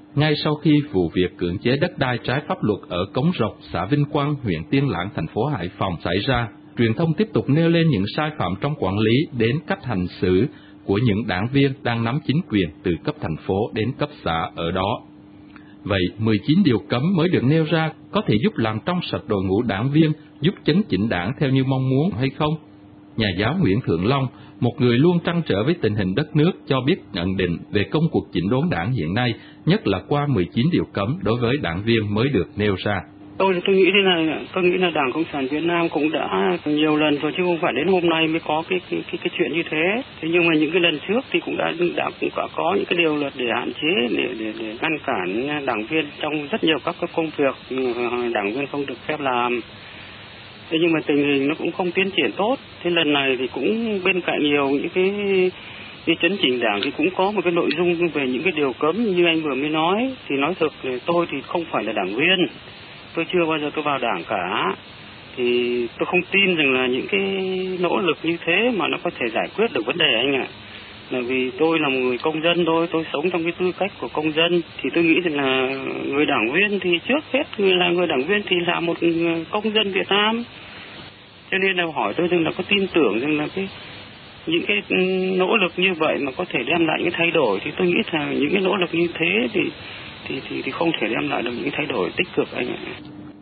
Ngay sau khi vụ việc cưỡng chế đất đai trái pháp luật ở Cống Rộc, xã Vinh Quang, huyện Tiên Lãng, thành phố Hải Phòng xảy ra, truyền thông tiếp tục nêu lên những sai phạm trong quản lý đến cách hành xử của những đảng viên đang nắm chính quyền từ cấp thành phố đến cấp xã ở đó. Vậy, mười chín điều cấm mới được nêu ra có thể giúp làm trong sạch đội ngũ đảng viên, giúp chấn chỉnh đảng theo như mong muốn hay không? Nhà giáo Nguyễn Thượng Long, một người luôn trăn trở với tình hình đất nước, cho biết nhận định về công cuộc chỉnh đốn đảng hiện nay, nhất là qua mười chín điều cấm đối với đảng viên mới được nêu ra. Tôi tôi nghĩ thế này, tôi nghĩ là Đảng Cộng sản Việt Nam cũng đã nhiều lần rồi chứ không phải đến hôm nay mới có cái cái cái, cái chuyện như thế. Thế nhưng mà những cái lần trước thì cũng đã đã cũng đã có những cái điều luật để hạn chế để để, để ngăn cản đảng viên trong rất nhiều các cái công việc đảng viên không được phép làm. Thế nhưng mà tình hình nó cũng không tiến triển tốt. Thế lần này thì cũng bên cạnh nhiều những cái cái chấn chỉnh đảng thì cũng có một cái nội dung về những cái điều cấm như anh vừa mới nói. Thì nói thực thì tôi thì không phải là đảng viên, tôi chưa bao giờ tôi vào đảng cả. Thì tôi không tin rằng là những cái nỗ lực như thế mà nó có thể giải quyết được vấn đề anh ạ. Là vì tôi là một người công dân thôi, tôi sống trong cái tư cách của công dân. Thì tôi nghĩ rằng là người đảng viên thì trước hết người là người đảng viên thì là một công dân Việt Nam. Cho nên là hỏi tôi rằng là có tin tưởng rằng là cái những cái nỗ lực như vậy mà có thể đem lại những thay đổi, thì tôi nghĩ là những cái nỗ lực như thế thì thì thì, thì không thể đem lại được những thay đổi tích cực anh ạ.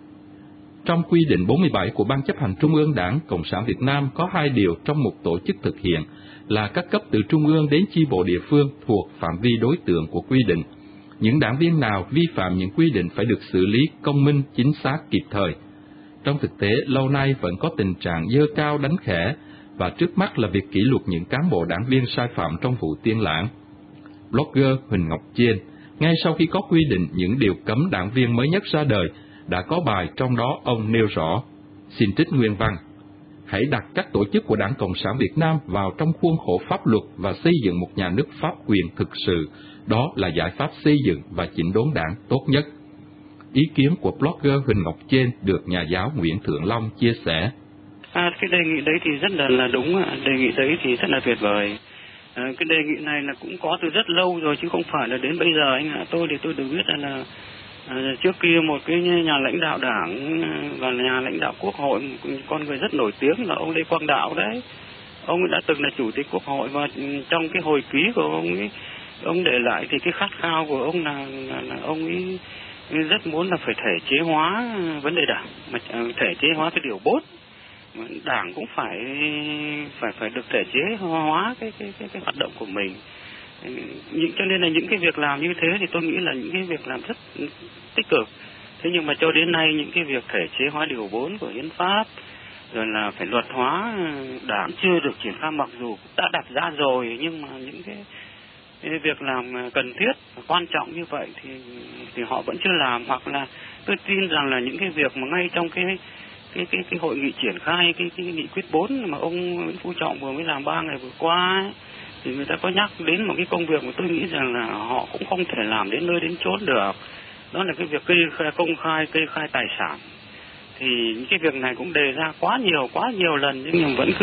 Trong quy định bốn mươi bảy của Ban chấp hành Trung ương Đảng Cộng sản Việt Nam có hai điều trong một tổ chức thực hiện là các cấp từ Trung ương đến chi bộ địa phương thuộc phạm vi đối tượng của quy định. Những đảng viên nào vi phạm những quy định phải được xử lý công minh, chính xác, kịp thời. Trong thực tế, lâu nay vẫn có tình trạng dơ cao đánh khẽ, và trước mắt là việc kỷ luật những cán bộ đảng viên sai phạm trong vụ Tiên Lãng. Blogger Huỳnh Ngọc Chiên, ngay sau khi có quy định những điều cấm đảng viên mới nhất ra đời, đã có bài trong đó ông nêu rõ, xin trích nguyên văn: hãy đặt các tổ chức của Đảng Cộng sản Việt Nam vào trong khuôn khổ pháp luật và xây dựng một nhà nước pháp quyền thực sự, đó là giải pháp xây dựng và chỉnh đốn đảng tốt nhất. Ý kiến của blogger Huỳnh Ngọc Trên được nhà giáo Nguyễn Thượng Long chia sẻ. À, cái đề nghị đấy thì rất là là đúng, đề nghị đấy thì rất là tuyệt vời. À, cái đề nghị này là cũng có từ rất lâu rồi chứ không phải là đến bây giờ anh ạ. Tôi thì tôi được biết là, là à, trước kia một cái nhà lãnh đạo đảng và nhà lãnh đạo quốc hội, con người rất nổi tiếng là ông Lê Quang Đạo đấy. Ông đã từng là chủ tịch quốc hội và trong cái hồi ký của ông ấy, ông để lại thì cái khát khao của ông là, là, là ông ấy rất muốn là phải thể chế hóa vấn đề đảng, mà thể chế hóa cái điều bốn. Đảng cũng phải phải phải được thể chế hóa cái cái cái, cái hoạt động của mình. Những cho nên là những cái việc làm như thế thì tôi nghĩ là những cái việc làm rất tích cực. Thế nhưng mà cho đến nay những cái việc thể chế hóa điều bốn của hiến pháp rồi là phải luật hóa đảng chưa được triển khai, mặc dù đã đặt ra rồi, nhưng mà những cái, cái việc làm cần thiết quan trọng như vậy thì thì họ vẫn chưa làm. Hoặc là tôi tin rằng là những cái việc mà ngay trong cái cái cái cái hội nghị triển khai cái cái nghị quyết bốn mà ông Nguyễn Phú Trọng vừa mới làm ba ngày vừa qua ấy, thì người ta có nhắc đến một cái công việc mà tôi nghĩ rằng là họ cũng không thể làm đến nơi đến chốn được. Đó là cái việc kê khai, công khai kê khai tài sản. Thì những cái việc này cũng đề ra quá nhiều quá nhiều lần nhưng mà vẫn cứ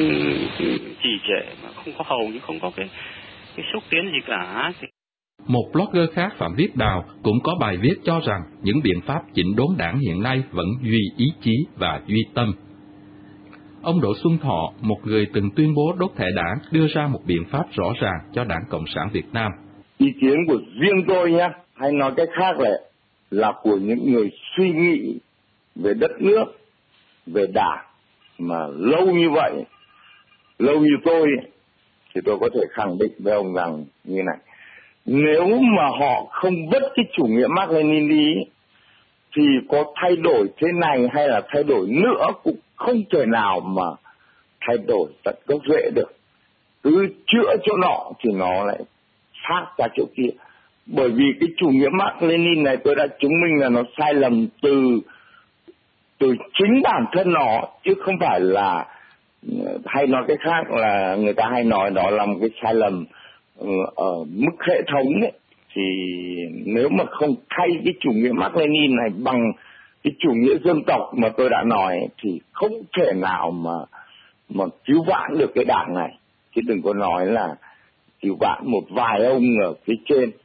trì trệ mà không có hầu như không có cái cái xúc tiến gì cả. Thì... Một blogger khác Phạm Viết Đào cũng có bài viết cho rằng những biện pháp chỉnh đốn đảng hiện nay vẫn duy ý chí và duy tâm. Ông Đỗ Xuân Thọ, một người từng tuyên bố đốt thẻ đảng, đưa ra một biện pháp rõ ràng cho Đảng Cộng sản Việt Nam. Ý kiến của riêng tôi nhé, hay nói cách khác là, là của những người suy nghĩ về đất nước, về đảng mà lâu như vậy, lâu như tôi, thì tôi có thể khẳng định với ông rằng như này. Nếu mà họ không vứt cái chủ nghĩa Mác Lênin đi, thì có thay đổi thế này hay là thay đổi nữa cũng không thể nào mà thay đổi tận gốc rễ được. Cứ chữa chỗ nọ thì nó lại phát ra chỗ kia. Bởi vì cái chủ nghĩa Mác Lênin này tôi đã chứng minh là nó sai lầm từ từ chính bản thân nó, chứ không phải là, hay nói cái khác là người ta hay nói đó là một cái sai lầm ở mức hệ thống ấy. Thì nếu mà không thay cái chủ nghĩa Mác Lênin này bằng cái chủ nghĩa dân tộc mà tôi đã nói thì không thể nào mà mà cứu vãn được cái đảng này, chứ đừng có nói là cứu vãn một vài ông ở phía trên.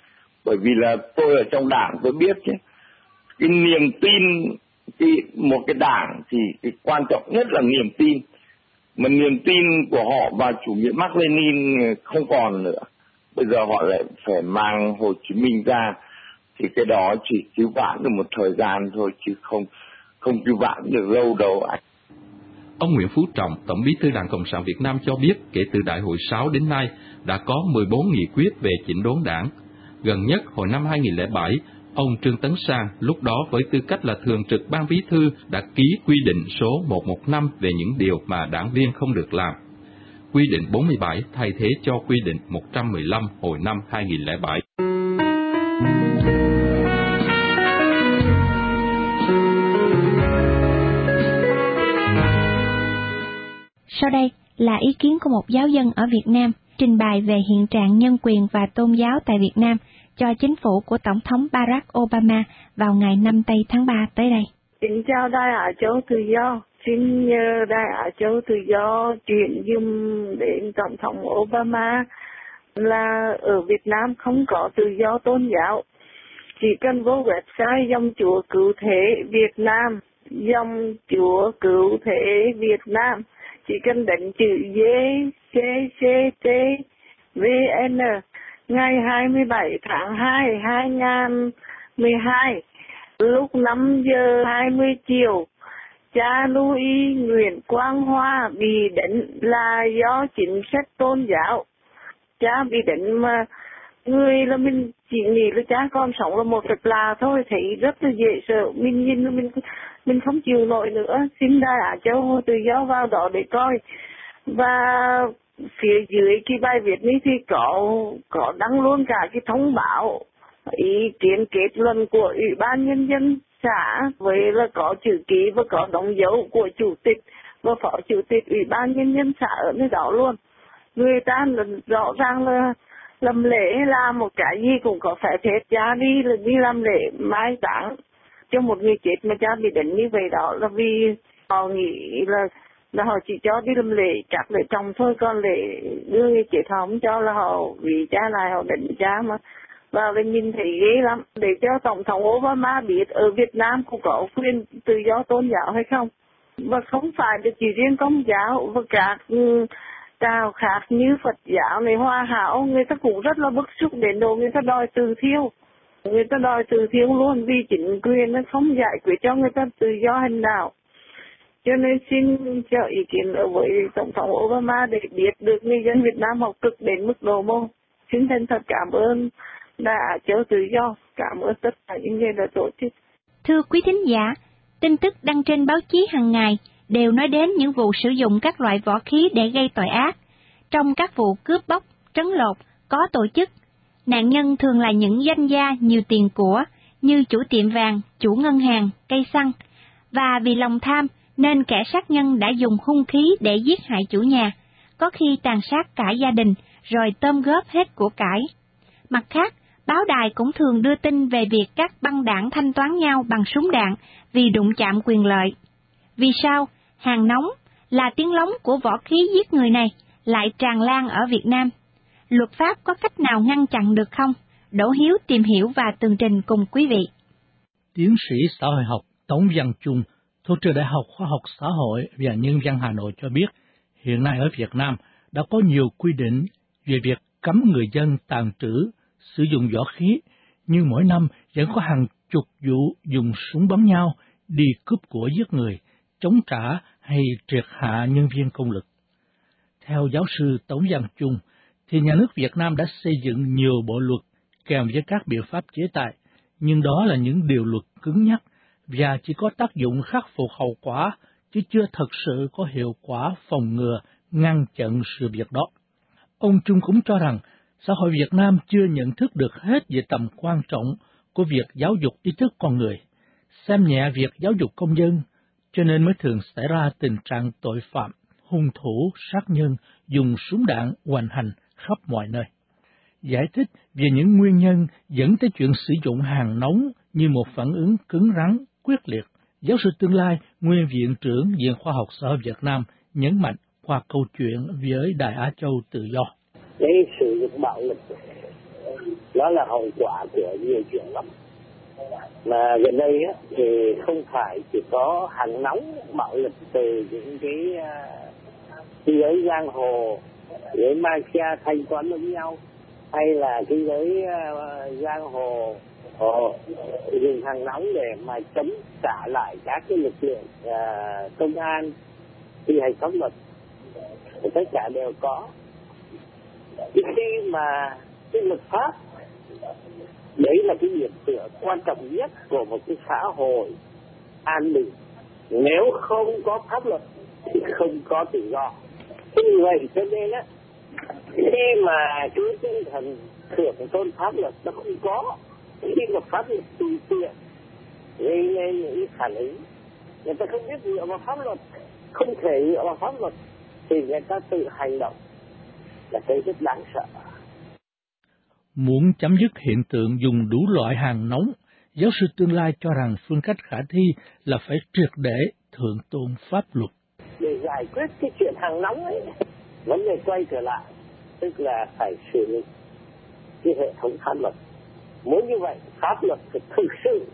Bởi vì là tôi ở trong đảng tôi biết chứ, cái niềm tin, cái một cái đảng thì cái quan trọng nhất là niềm tin. Mà niềm tin của họ vào chủ nghĩa Mác Lênin không còn nữa. Bây giờ họ lại phải mang Hồ Chí Minh ra, thì cái đó chỉ cứu vãn được một thời gian thôi, chứ không không cứu vãn được lâu đâu anh. Ông Nguyễn Phú Trọng, Tổng bí thư Đảng Cộng sản Việt Nam cho biết kể từ Đại hội sáu đến nay đã có mười bốn nghị quyết về chỉnh đốn đảng. Gần nhất hồi năm hai nghìn không trăm lẻ bảy, ông Trương Tấn Sang, lúc đó với tư cách là thường trực ban bí thư, đã ký quy định số một trăm mười lăm về những điều mà đảng viên không được làm. Quy định bốn mươi bảy thay thế cho quy định một trăm mười lăm hồi năm hai nghìn không trăm lẻ bảy. Sau đây là ý kiến của một giáo dân ở Việt Nam trình bày về hiện trạng nhân quyền và tôn giáo tại Việt Nam cho chính phủ của Tổng thống Barack Obama vào ngày năm tây tháng ba tới đây. Xin chào Đài Á Châu Tự Do. Xin nhờ Đài Á Châu Tự Do chuyển dùm đến Tổng thống Obama là ở Việt Nam không có tự do tôn giáo. Chỉ cần vô website dòng Chúa Cứu Thế Việt Nam, dòng Chúa Cứu Thế Việt Nam, chỉ cần đánh chữ D C C T V N ngày hai mươi bảy tháng hai năm hai nghìn không trăm mười hai lúc năm giờ hai mươi chiều, cha Louis Nguyễn Quang Hoa bị đánh là do chính sách tôn giáo. Cha bị đánh mà người là mình chỉ nghĩ là cha còn sống là một việc lạ thôi, thấy rất là dễ sợ, mình nhìn là mình mình không chịu nổi nữa. Xin Đài Á Châu Tự Do vào đó để coi. Và phía dưới cái bài viết này thì có có đăng luôn cả cái thông báo ý kiến kết luận của Ủy ban Nhân dân xã, với là có chữ ký và có đóng dấu của chủ tịch và phó chủ tịch Ủy ban Nhân dân xã ở nơi đó luôn. Người ta rõ ràng là làm lễ làm một cái gì cũng có phải phép, cha đi là đi làm lễ mai táng cho một người chết mà cha bị đánh như vậy, đó là vì họ nghĩ là là họ chỉ cho đi làm lễ các lễ chồng thôi, còn lễ đưa người chết họ không cho, là họ vì cha này họ đánh cha mà. Và mình nhìn thấy ghê lắm, để cho Tổng thống Obama biết ở Việt Nam cũng có quyền tự do tôn giáo hay không. Và không phải là chỉ riêng Công giáo và các đạo khác như Phật giáo này, Hoa Hảo, người ta cũng rất là bức xúc đến độ người ta đòi từ thiêu. Người ta đòi từ thiêu luôn vì chính quyền nó không giải quyết cho người ta tự do hành đạo. Cho nên xin cho ý kiến ở với Tổng thống Obama để biết được người dân Việt Nam họ cực đến mức độ mô. Xin thân thật cảm ơn Đài Á Châu Tự Do, cảm ơn tất cả những người đã tổ chức. Thưa quý thính giả, tin tức đăng trên báo chí hàng ngày đều nói đến những vụ sử dụng các loại võ khí để gây tội ác. Trong các vụ cướp bóc, trấn lột, có tổ chức, nạn nhân thường là những danh gia nhiều tiền của như chủ tiệm vàng, chủ ngân hàng, cây xăng. Và vì lòng tham nên kẻ sát nhân đã dùng hung khí để giết hại chủ nhà, có khi tàn sát cả gia đình rồi tôm góp hết của cải. Mặt khác, báo đài cũng thường đưa tin về việc các băng đảng thanh toán nhau bằng súng đạn vì đụng chạm quyền lợi. Vì sao hàng nóng là tiếng lóng của võ khí giết người này lại tràn lan ở Việt Nam? Luật pháp có cách nào ngăn chặn được không? Đỗ Hiếu tìm hiểu và tường trình cùng quý vị. Tiến sĩ xã hội học Tống Văn Trung thuộc Trường Đại học Khoa học Xã hội và Nhân văn Hà Nội cho biết, hiện nay ở Việt Nam đã có nhiều quy định về việc cấm người dân tàng trữ, sử dụng võ khí, nhưng mỗi năm vẫn có hàng chục vụ dùng súng bắn nhau, đi cướp của giết người, chống trả hay triệt hạ nhân viên công lực. Theo giáo sư Tống Văn Trung, thì nhà nước Việt Nam đã xây dựng nhiều bộ luật kèm với các biện pháp chế tài, nhưng đó là những điều luật cứng nhắc và chỉ có tác dụng khắc phục hậu quả, chứ chưa thật sự có hiệu quả phòng ngừa, ngăn chặn sự việc đó. Ông Trung cũng cho rằng, xã hội Việt Nam chưa nhận thức được hết về tầm quan trọng của việc giáo dục ý thức con người, xem nhẹ việc giáo dục công dân, cho nên mới thường xảy ra tình trạng tội phạm, hung thủ, sát nhân dùng súng đạn hoành hành khắp mọi nơi. Giải thích về những nguyên nhân dẫn tới chuyện sử dụng hàng nóng như một phản ứng cứng rắn, quyết liệt, giáo sư tương lai, nguyên viện trưởng Viện Khoa học Xã hội Việt Nam nhấn mạnh qua câu chuyện với Đài Á Châu Tự Do. Cái sử dụng bạo lực Nó là hậu quả của nhiều chuyện lắm. Mà gần đây á, thì không phải chỉ có hàng nóng bạo lực từ những cái cái giới giang hồ, giới mafia thanh toán với nhau, hay là cái giới uh, giang hồ họ dùng hàng nóng để mà chống trả lại các cái lực lượng uh, công an thi hành pháp luật, tất cả đều có. Khi mà cái luật pháp, đấy là cái điểm tựa quan trọng nhất của một cái xã hội an bình. Nếu không có pháp luật thì không có tự do. Vì vậy cho nên á, khi mà cái tinh thần thượng tôn pháp luật nó không có, khi mà pháp luật tùy tiện gây nên những phản ứng, người ta không biết dựa vào pháp luật, không thể dựa vào pháp luật, thì người ta tự hành động, là cái rất đáng sợ. Muốn chấm dứt hiện tượng dùng đủ loại hàng nóng, giáo sư Tương Lai cho rằng phương cách khả thi là phải triệt để thượng tôn pháp luật. Để giải quyết cái chuyện hàng nóng ấy, vấn đề quay trở lại, tức là phải xử lý cái hệ thống pháp luật. Muốn như vậy, pháp luật phải thực sự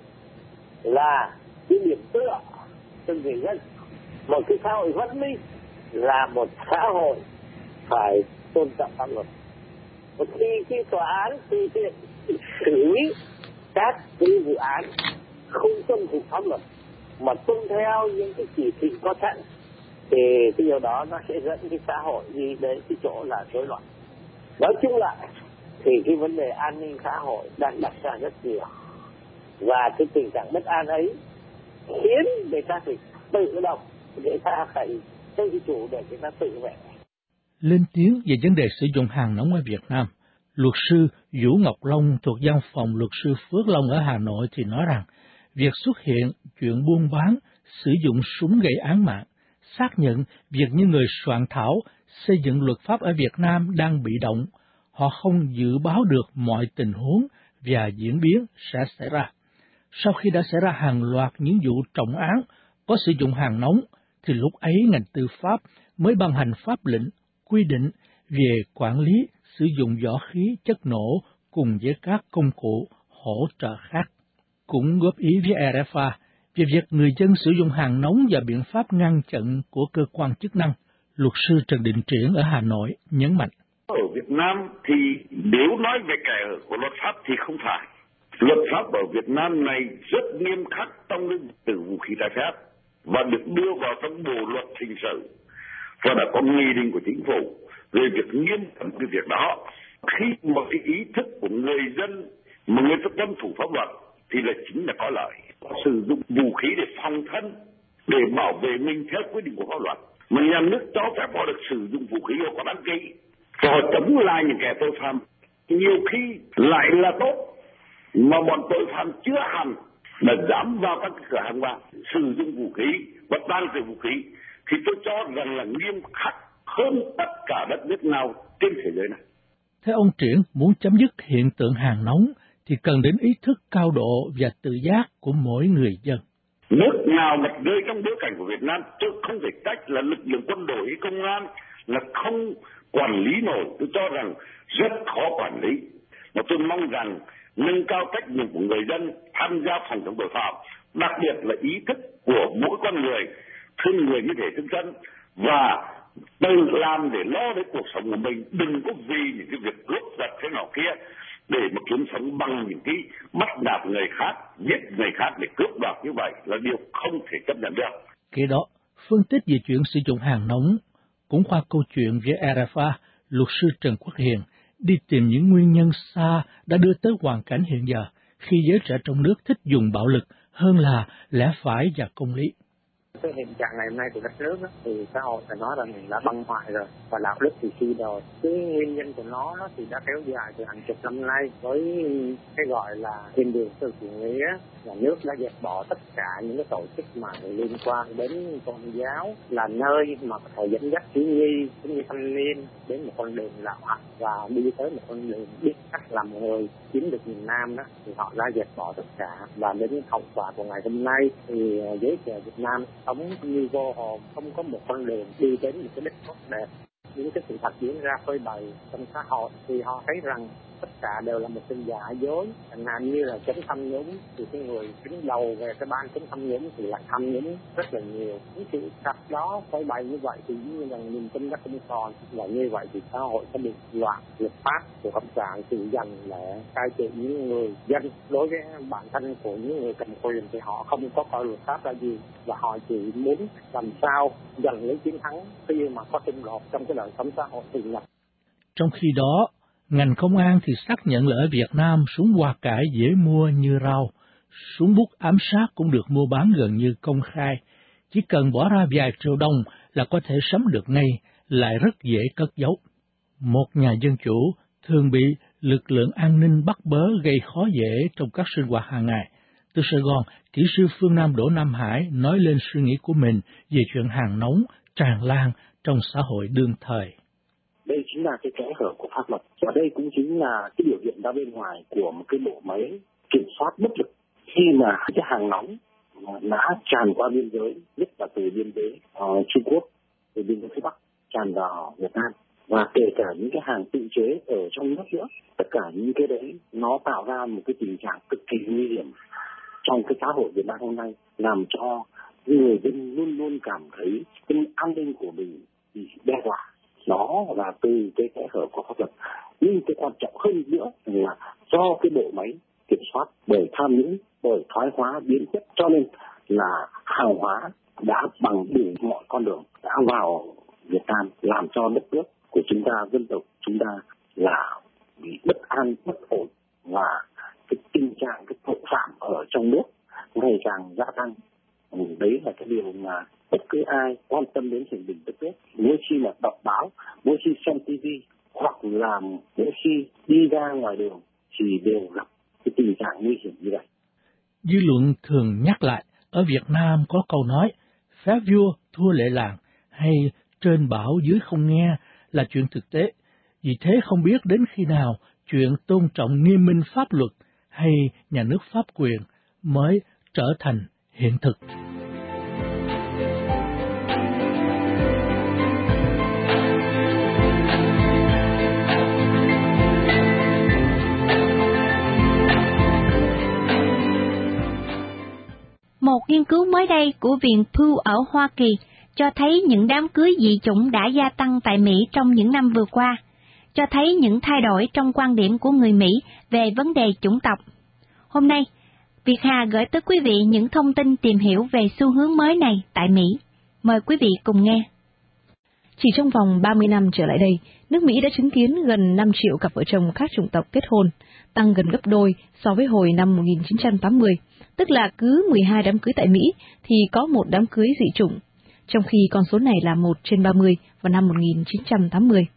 là cái điểm tựa cho người dân. Một cái xã hội văn minh là một xã hội phải tôn trọng pháp luật. Một khi cái tòa án tùy tiện xử lý các cái vụ án không tuân thủ pháp luật mà tuân theo những cái chỉ thị có sẵn, thì cái điều đó nó sẽ dẫn cái xã hội đi đến cái chỗ là rối loạn. Nói chung lại thì cái vấn đề an ninh xã hội đang đặt ra rất nhiều, và cái tình trạng bất an ấy khiến người ta phải tự động, người ta phải tự chủ để người ta tự vệ. Lên tiếng về vấn đề sử dụng hàng nóng ở Việt Nam, luật sư Vũ Ngọc Long thuộc văn phòng luật sư Phước Long ở Hà Nội thì nói rằng việc xuất hiện chuyện buôn bán, sử dụng súng gây án mạng, xác nhận việc những người soạn thảo, xây dựng luật pháp ở Việt Nam đang bị động. Họ không dự báo được mọi tình huống và diễn biến sẽ xảy ra. Sau khi đã xảy ra hàng loạt những vụ trọng án có sử dụng hàng nóng, thì lúc ấy ngành tư pháp mới ban hành pháp lệnh quy định về quản lý sử dụng võ khí, chất nổ cùng với các công cụ hỗ trợ khác. Cũng góp ý với rờ ép a về việc người dân sử dụng hàng nóng và biện pháp ngăn chặn của cơ quan chức năng, luật sư Trần Đình Triển ở Hà Nội nhấn mạnh. Ở Việt Nam thì nếu nói về kẻ hở của luật pháp thì không phải. Luật pháp ở Việt Nam này rất nghiêm khắc trong lĩnh vực vũ khí trái phép và được đưa vào trong bộ luật hình sự, và đã có nghị định của chính phủ về việc nghiêm cấm cái việc đó. Khi một cái ý thức của người dân mà người ta tuân thủ pháp luật thì là chính là có lợi. Sử dụng vũ khí để phòng thân, để bảo vệ mình theo quy định của pháp luật. Mà nhà nước cho phép họ được sử dụng vũ khí, họ có đăng ký, họ chống lại những kẻ tội phạm. Nhiều khi lại là tốt, mà bọn tội phạm chưa hẳn là dám vào các cửa hàng vàng sử dụng vũ khí và tàng trữ vũ khí, thì tôi cho rằng là nghiêm khắc hơn tất cả đất nước nào trên thế giới này. Theo ông Triển, muốn chấm dứt hiện tượng hàng nóng thì cần đến ý thức cao độ và tự giác của mỗi người dân. Nước nào mà rơi trong bối cảnh của Việt Nam, chứ không thể trách là lực lượng quân đội, công an là không quản lý nổi. Tôi cho rằng rất khó quản lý. Mà tôi mong rằng nâng cao trách nhiệm của người dân tham gia phòng chống tội phạm, đặc biệt là ý thức của mỗi con người, thương người như thể thương thân, và tự làm để lo đến cuộc sống của mình, đừng có vì những cái việc cướp giật thế nào kia để mà kiếm sống bằng những cái bắt nạt người khác, giết người khác để cướp đoạt, như vậy là điều không thể chấp nhận được. Kế đó, phân tích về chuyện sử dụng hàng nóng, cũng qua câu chuyện với rờ ép a, luật sư Trần Quốc Hiền đi tìm những nguyên nhân xa đã đưa tới hoàn cảnh hiện giờ khi giới trẻ trong nước thích dùng bạo lực hơn là lẽ phải và công lý. Cái hiện trạng ngày hôm nay của đất nước đó, thì xã hội phải nói rằng mình đã băng hoại rồi và đạo đức thì suy đồi. Cái nguyên nhân của nó, nó thì đã kéo dài từ hàng chục năm nay với cái gọi là thiên đường từ chủ nghĩa. Nhà nước đã dẹp bỏ tất cả những cái tổ chức mà liên quan đến tôn giáo, là nơi mà có thể dẫn dắt thiếu nhi cũng như thanh niên đến một con đường đạo hạnh và đi tới một con đường biết cách làm người, chiếm được miền Nam đó, thì họ đã dẹp bỏ tất cả. Và đến hậu quả của ngày hôm nay thì giới trẻ Việt Nam sống như vô hồn, không có một con đường đi đến một cái đích tốt đẹp. Những cái sự thật diễn ra phơi bày trong xã hội thì họ thấy rằng tất cả đều là một tin giả dối. Chẳng hạn như là chống tham nhũng thì cái người đứng đầu về cái ban chống tham nhũng thì lại tham nhũng rất là nhiều. Những sự thật đó phơi bày như vậy thì như là niềm tin đã không còn, và như vậy thì xã hội sẽ bị loạn. Luật pháp của cộng sản tự dần để cai trị những người dân. Đối với bản thân của những người cầm quyền thì họ không có coi luật pháp là gì, và họ chỉ muốn làm sao giành lấy chiến thắng khi mà có xung đột trong cái đời sống xã hội thường nhật. Trong khi đó, ngành công an thì xác nhận là ở Việt Nam súng hoa cải dễ mua như rau, súng bút ám sát cũng được mua bán gần như công khai, chỉ cần bỏ ra vài triệu đồng là có thể sắm được ngay, lại rất dễ cất giấu. Một nhà dân chủ thường bị lực lượng an ninh bắt bớ gây khó dễ trong các sinh hoạt hàng ngày. Từ Sài Gòn, kỹ sư phương Nam Đỗ Nam Hải nói lên suy nghĩ của mình về chuyện hàng nóng tràn lan trong xã hội đương thời. Đây chính là cái kẽ hở của pháp luật, và đây cũng chính là cái biểu hiện ra bên ngoài của một cái bộ máy kiểm soát bất lực khi mà cái hàng nóng đã tràn qua biên giới, nhất là từ biên giới uh, Trung Quốc, từ biên giới phía Bắc tràn vào Việt Nam, và kể cả những cái hàng tự chế ở trong nước nữa. Tất cả những cái đấy nó tạo ra một cái tình trạng cực kỳ nguy hiểm trong cái xã hội Việt Nam hôm nay, làm cho người dân luôn luôn cảm thấy cái an ninh của mình bị đe dọa. Nó là từ cái kẽ hở của pháp luật. Nhưng cái quan trọng hơn nữa là do cái bộ máy kiểm soát bởi tham nhũng, bởi thoái hóa biến chất, cho nên là hàng hóa đã bằng đủ mọi con đường đã vào Việt Nam, làm cho đất nước của chúng ta, dân tộc chúng ta là bị bất an, bất ổn, và cái tình trạng cái tội phạm ở trong nước ngày càng gia tăng. Đấy là cái điều mà bất cứ ai quan tâm đến tình hình đất nước, mỗi khi mà đọc báo, mỗi khi xem tivi, hoặc là mỗi khi đi ra ngoài đường thì đều gặp cái tình trạng nguy hiểm như vậy. Dư luận thường nhắc lại, ở Việt Nam có câu nói, phá vua thua lệ làng, hay trên bảo dưới không nghe là chuyện thực tế. Vì thế không biết đến khi nào chuyện tôn trọng nghiêm minh pháp luật hay nhà nước pháp quyền mới trở thành hiện thực. Một nghiên cứu mới đây của Viện Pew ở Hoa Kỳ cho thấy những đám cưới dị chủng đã gia tăng tại Mỹ trong những năm vừa qua, cho thấy những thay đổi trong quan điểm của người Mỹ về vấn đề chủng tộc. Hôm nay, Việt Hà gửi tới quý vị những thông tin tìm hiểu về xu hướng mới này tại Mỹ. Mời quý vị cùng nghe. Chỉ trong vòng ba mươi năm trở lại đây, nước Mỹ đã chứng kiến gần năm triệu cặp vợ chồng khác chủng tộc kết hôn, tăng gần gấp đôi so với hồi năm một nghìn chín trăm tám mươi, tức là cứ mười hai đám cưới tại Mỹ thì có một đám cưới dị chủng, trong khi con số này là một trên ba mươi vào năm một nghìn chín trăm tám mươi.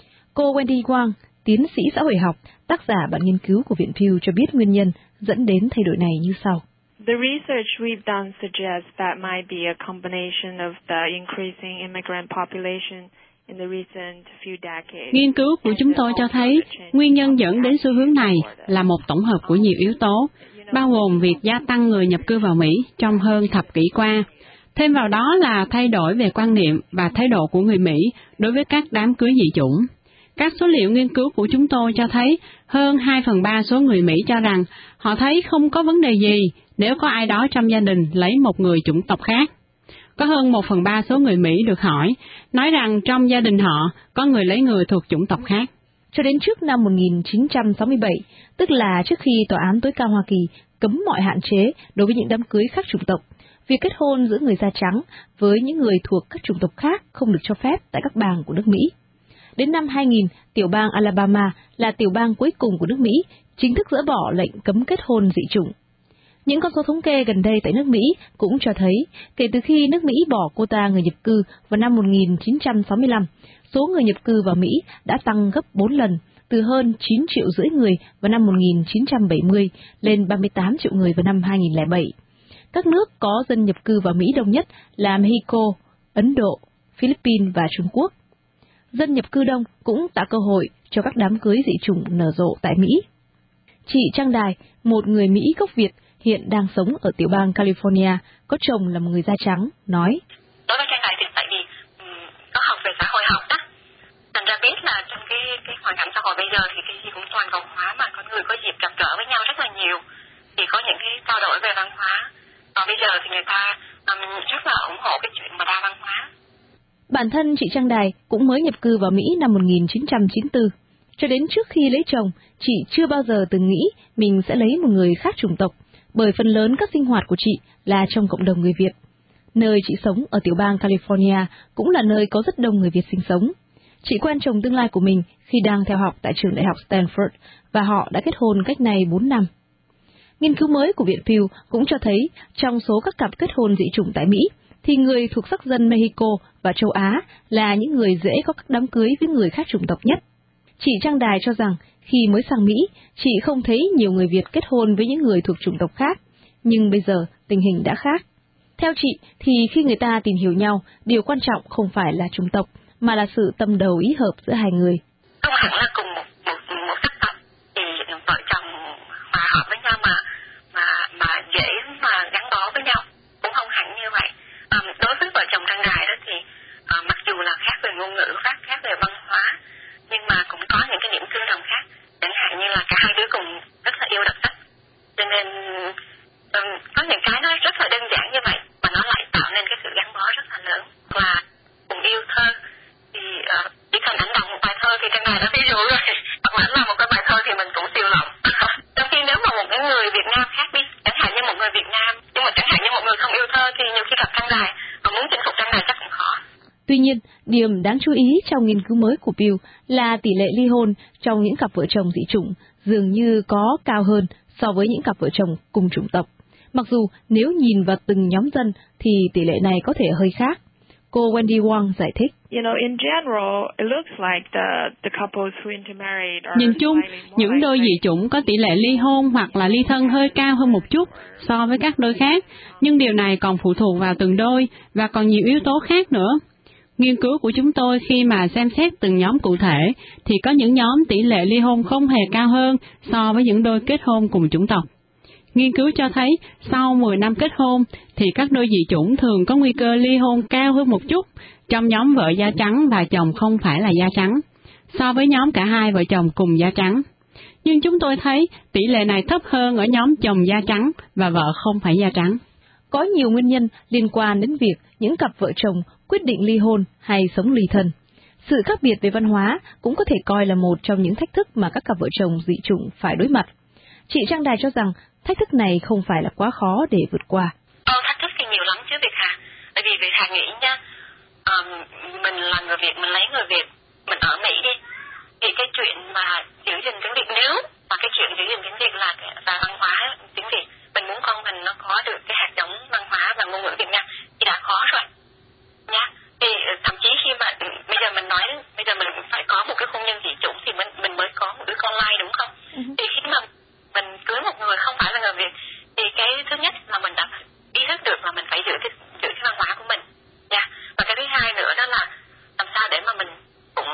Cô Wendy Wang, tiến sĩ xã hội học, tác giả bản nghiên cứu của Viện Pew cho biết nguyên nhân dẫn đến thay đổi này như sau. The research we've done suggests that might be a combination of the increasing immigrant population in the recent few decades. Nghiên cứu của chúng tôi cho thấy nguyên nhân dẫn đến xu hướng này là một tổng hợp của nhiều yếu tố, bao gồm việc gia tăng người nhập cư vào Mỹ trong hơn thập kỷ qua. Thêm vào đó là thay đổi về quan niệm và thái độ của người Mỹ đối với các đám cưới dị chủng. Các số liệu nghiên cứu của chúng tôi cho thấy hơn hai phần ba số người Mỹ cho rằng họ thấy không có vấn đề gì nếu có ai đó trong gia đình lấy một người chủng tộc khác. Có hơn một phần ba số người Mỹ được hỏi, nói rằng trong gia đình họ có người lấy người thuộc chủng tộc khác. Cho đến trước năm một nghìn chín trăm sáu mươi bảy, tức là trước khi Tòa án tối cao Hoa Kỳ cấm mọi hạn chế đối với những đám cưới khác chủng tộc, việc kết hôn giữa người da trắng với những người thuộc các chủng tộc khác không được cho phép tại các bang của nước Mỹ. Đến năm hai nghìn, tiểu bang Alabama là tiểu bang cuối cùng của nước Mỹ chính thức dỡ bỏ lệnh cấm kết hôn dị chủng. Những con số thống kê gần đây tại nước Mỹ cũng cho thấy, kể từ khi nước Mỹ bỏ quota người nhập cư vào năm một nghìn chín trăm sáu mươi lăm, số người nhập cư vào Mỹ đã tăng gấp bốn lần, từ hơn chín triệu rưỡi người vào năm một nghìn chín trăm bảy mươi lên ba mươi tám triệu người vào năm hai nghìn lẻ bảy. Các nước có dân nhập cư vào Mỹ đông nhất là Mexico, Ấn Độ, Philippines và Trung Quốc. Dân nhập cư đông cũng tạo cơ hội cho các đám cưới dị chủng nở rộ tại Mỹ. Chị Trang Đài, một người Mỹ gốc Việt, hiện đang sống ở tiểu bang California, có chồng là một người da trắng, nói: Đối với Trang Đài thì tại vì có học về xã hội học đó, thành ra biết là trong cái cái hoàn cảnh xã hội bây giờ thì cái gì cũng toan toàn cầu hóa mà con người có dịp gặp gỡ với nhau rất là nhiều, thì có những cái trao đổi về văn hóa. Còn bây giờ thì người ta um, rất là ủng hộ cái chuyện mà đa văn hóa. Bản thân chị Trang Đài cũng mới nhập cư vào Mỹ năm một nghìn chín trăm chín mươi tư. Cho đến trước khi lấy chồng, chị chưa bao giờ từng nghĩ mình sẽ lấy một người khác chủng tộc, bởi phần lớn các sinh hoạt của chị là trong cộng đồng người Việt. Nơi chị sống ở tiểu bang California cũng là nơi có rất đông người Việt sinh sống. Chị quen chồng tương lai của mình khi đang theo học tại trường đại học Stanford và họ đã kết hôn cách nay bốn năm. Nghiên cứu mới của Viện Pew cũng cho thấy trong số các cặp kết hôn dị chủng tại Mỹ, thì người thuộc sắc dân Mexico và châu Á là những người dễ có các đám cưới với người khác chủng tộc nhất. Chị Trang Đài cho rằng khi mới sang Mỹ, chị không thấy nhiều người Việt kết hôn với những người thuộc chủng tộc khác, nhưng bây giờ tình hình đã khác. Theo chị, thì khi người ta tìm hiểu nhau, điều quan trọng không phải là chủng tộc, mà là sự tâm đầu ý hợp giữa hai người. Không hẳn là cùng một một một sắc tộc thì vợ chồng hòa hợp với nhau mà mà mà dễ mà gắn bó với nhau, cũng không hẳn như vậy. À, đối với vợ chồng Trang Đài đó thì à, mặc dù là khác về ngôn ngữ, khác khác về văn hóa, nhưng mà cũng có những cái điểm tương đồng khác. Chẳng hạn như là cả hai đứa cùng rất là yêu đọc sách, cho nên um, có những cái nó rất là đơn giản như vậy mà nó lại tạo nên cái sự gắn bó rất là lớn. Và cùng yêu thơ thì uh, chỉ cần ảnh đọc một bài thơ thì Trang Đài đã ví dụ rồi, hoặc là ảnh làm một cái bài thơ thì mình cũng siêu lòng. Trong khi nếu mà một cái người Việt Nam khác đi, chẳng hạn như một người Việt Nam, nhưng mà chẳng hạn như một người không yêu thơ thì nhiều khi gặp Trang Đài mà muốn chinh phục Trang Đài chắc cũng khó. Tuy nhiên, điểm đáng chú ý trong nghiên cứu mới của Pew là tỷ lệ ly hôn trong những cặp vợ chồng dị chủng dường như có cao hơn so với những cặp vợ chồng cùng chủng tộc. Mặc dù nếu nhìn vào từng nhóm dân thì tỷ lệ này có thể hơi khác. Cô Wendy Wang giải thích. Nhìn chung, những đôi dị chủng có tỷ lệ ly hôn hoặc là ly thân hơi cao hơn một chút so với các đôi khác, nhưng điều này còn phụ thuộc vào từng đôi và còn nhiều yếu tố khác nữa. Nghiên cứu của chúng tôi khi mà xem xét từng nhóm cụ thể thì có những nhóm tỷ lệ ly hôn không hề cao hơn so với những đôi kết hôn cùng chủng tộc. Nghiên cứu cho thấy sau mười năm kết hôn thì các đôi dị chủng thường có nguy cơ ly hôn cao hơn một chút trong nhóm vợ da trắng và chồng không phải là da trắng, so với nhóm cả hai vợ chồng cùng da trắng. Nhưng chúng tôi thấy tỷ lệ này thấp hơn ở nhóm chồng da trắng và vợ không phải da trắng. Có nhiều nguyên nhân liên quan đến việc những cặp vợ chồng quyết định ly hôn hay sống ly thân. Sự khác biệt về văn hóa cũng có thể coi là một trong những thách thức mà các cặp vợ chồng dị chủng phải đối mặt. Chị Trang Đài cho rằng thách thức này không phải là quá khó để vượt qua. Ờ, thách thức thì nhiều lắm chứ Việt Hà. Bởi vì Việt Hà nghĩ nha, um, mình là người Việt, mình lấy người Việt, mình ở Mỹ đi, thì cái chuyện mà giữ gìn tiếng Việt, nếu mà cái chuyện giữ gìn tiếng Việt là và văn hóa tiếng Việt, mình muốn con mình nó có được cái hạt giống văn hóa và ngôn ngữ Việt Nam thì đã khó rồi nhá. Thì thậm chí khi mà bây giờ mình nói bây giờ mình phải có một cái hôn nhân dị chủng thì mình mình mới có một đứa con lai, đúng không? Uh-huh. Thì khi mà mình cưới một người không phải là người Việt thì cái thứ nhất là mình đã ý thức được là mình phải giữ cái giữ cái văn hóa của mình nha. Và cái thứ hai nữa đó là làm sao để mà mình cũng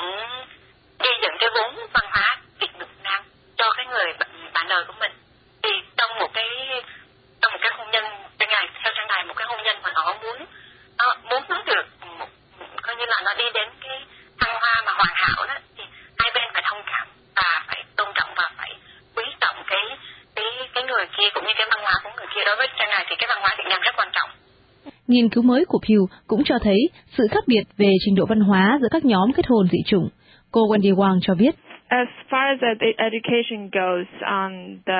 gây dựng cái vốn văn hóa Việt Nam cho cái người bạn đời của mình. Thì trong một cái trong một cái hôn nhân, bên này theo Trang Đài, một cái hôn nhân mà nó muốn nó muốn nó được một, coi như là nó đi đến cái thăng hoa mà hoàn hảo đó, thì hai bên phải thông cảm và phải tôn trọng và phải quý trọng cái cái cái người kia cũng như cái văn hóa của người kia. Đối với Trang Đài thì cái văn hóa Việt Nam rất quan trọng. Nghiên cứu mới của Pew cũng cho thấy sự khác biệt về trình độ văn hóa giữa các nhóm kết hôn dị chủng. Cô Wendy Wang cho biết. As far as the education goes, on the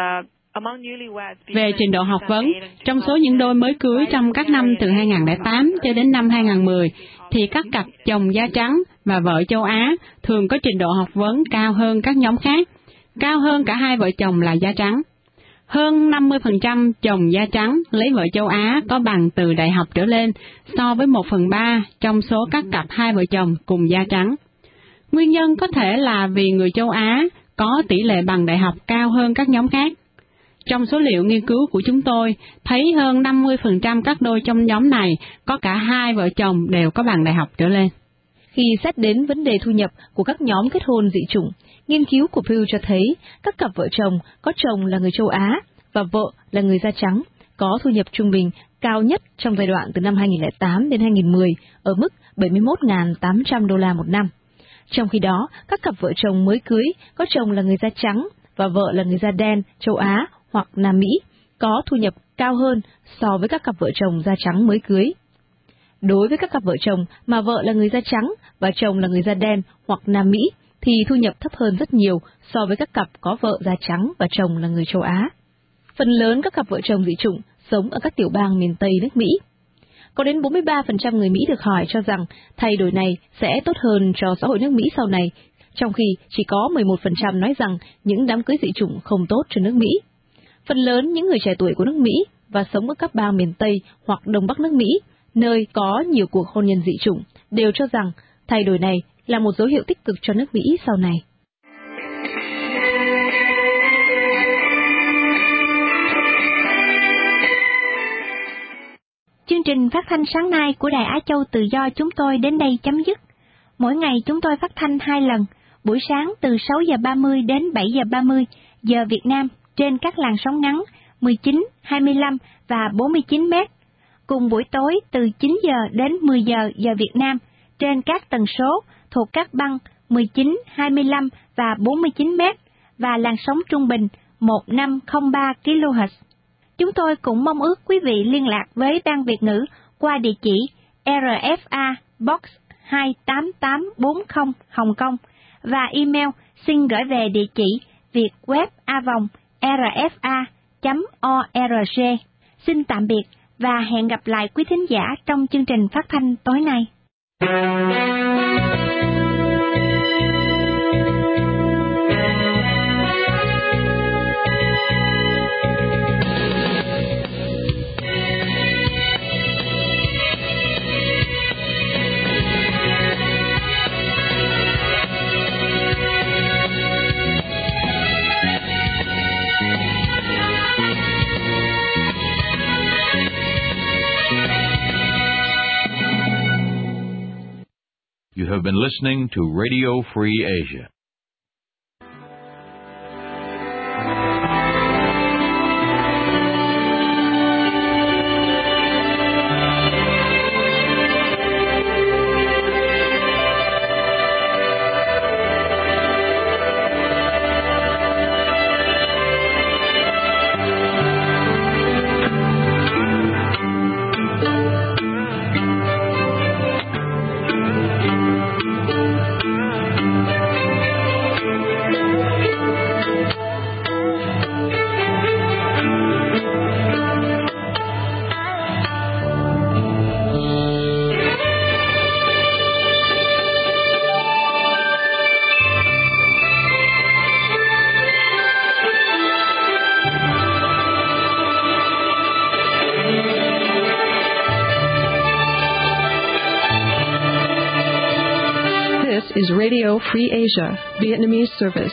Về trình độ học vấn, trong số những đôi mới cưới trong các năm từ hai không không tám cho đến năm hai không một không, thì các cặp chồng da trắng và vợ châu Á thường có trình độ học vấn cao hơn các nhóm khác, cao hơn cả hai vợ chồng là da trắng. Hơn năm mươi phần trăm chồng da trắng lấy vợ châu Á có bằng từ đại học trở lên, so với một phần ba trong số các cặp hai vợ chồng cùng da trắng. Nguyên nhân có thể là vì người châu Á có tỷ lệ bằng đại học cao hơn các nhóm khác. Trong số liệu nghiên cứu của chúng tôi, thấy hơn năm mươi phần trăm các đôi trong nhóm này có cả hai vợ chồng đều có bằng đại học trở lên. Khi xét đến vấn đề thu nhập của các nhóm kết hôn dị chủng, nghiên cứu của Pew cho thấy các cặp vợ chồng có chồng là người châu Á và vợ là người da trắng có thu nhập trung bình cao nhất trong giai đoạn từ năm hai không không tám đến hai không một không ở mức bảy mươi mốt nghìn tám trăm đô la một năm. Trong khi đó, các cặp vợ chồng mới cưới có chồng là người da trắng và vợ là người da đen, châu Á hoặc Nam Mỹ, có thu nhập cao hơn so với các cặp vợ chồng da trắng mới cưới. Đối với các cặp vợ chồng mà vợ là người da trắng và chồng là người da đen hoặc Nam Mỹ, thì thu nhập thấp hơn rất nhiều so với các cặp có vợ da trắng và chồng là người châu Á. Phần lớn các cặp vợ chồng dị chủng sống ở các tiểu bang miền Tây nước Mỹ. Có đến bốn mươi ba phần trăm người Mỹ được hỏi cho rằng thay đổi này sẽ tốt hơn cho xã hội nước Mỹ sau này, trong khi chỉ có mười một phần trăm nói rằng những đám cưới dị chủng không tốt cho nước Mỹ. Phần lớn những người trẻ tuổi của nước Mỹ và sống ở các bang miền Tây hoặc Đông Bắc nước Mỹ, nơi có nhiều cuộc hôn nhân dị chủng, đều cho rằng thay đổi này là một dấu hiệu tích cực cho nước Mỹ sau này. Chương trình phát thanh sáng nay của Đài Á Châu Tự Do chúng tôi đến đây chấm dứt. Mỗi ngày chúng tôi phát thanh hai lần, buổi sáng từ sáu giờ ba mươi đến bảy giờ ba mươi giờ Việt Nam trên các làn sóng ngắn mười chín, hai mươi lăm và bốn mươi chín mét. Cùng buổi tối từ chín giờ đến mười giờ giờ Việt Nam trên các tần số thuộc các băng mười chín, hai mươi lăm và bốn mươi chín mét và làn sóng trung bình một nghìn năm trăm ba ki lô héc. Chúng tôi cũng mong ước quý vị liên lạc với Ban Việt ngữ qua địa chỉ rờ ép a Box hai tám tám bốn không Hồng Kông và email xin gửi về địa chỉ vietweb a vòng rfa chấm org. Xin tạm biệt và hẹn gặp lại quý thính giả trong chương trình phát thanh tối nay. You have been listening to Radio Free Asia. Is Radio Free Asia, Vietnamese service.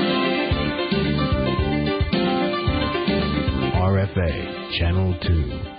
Channel two.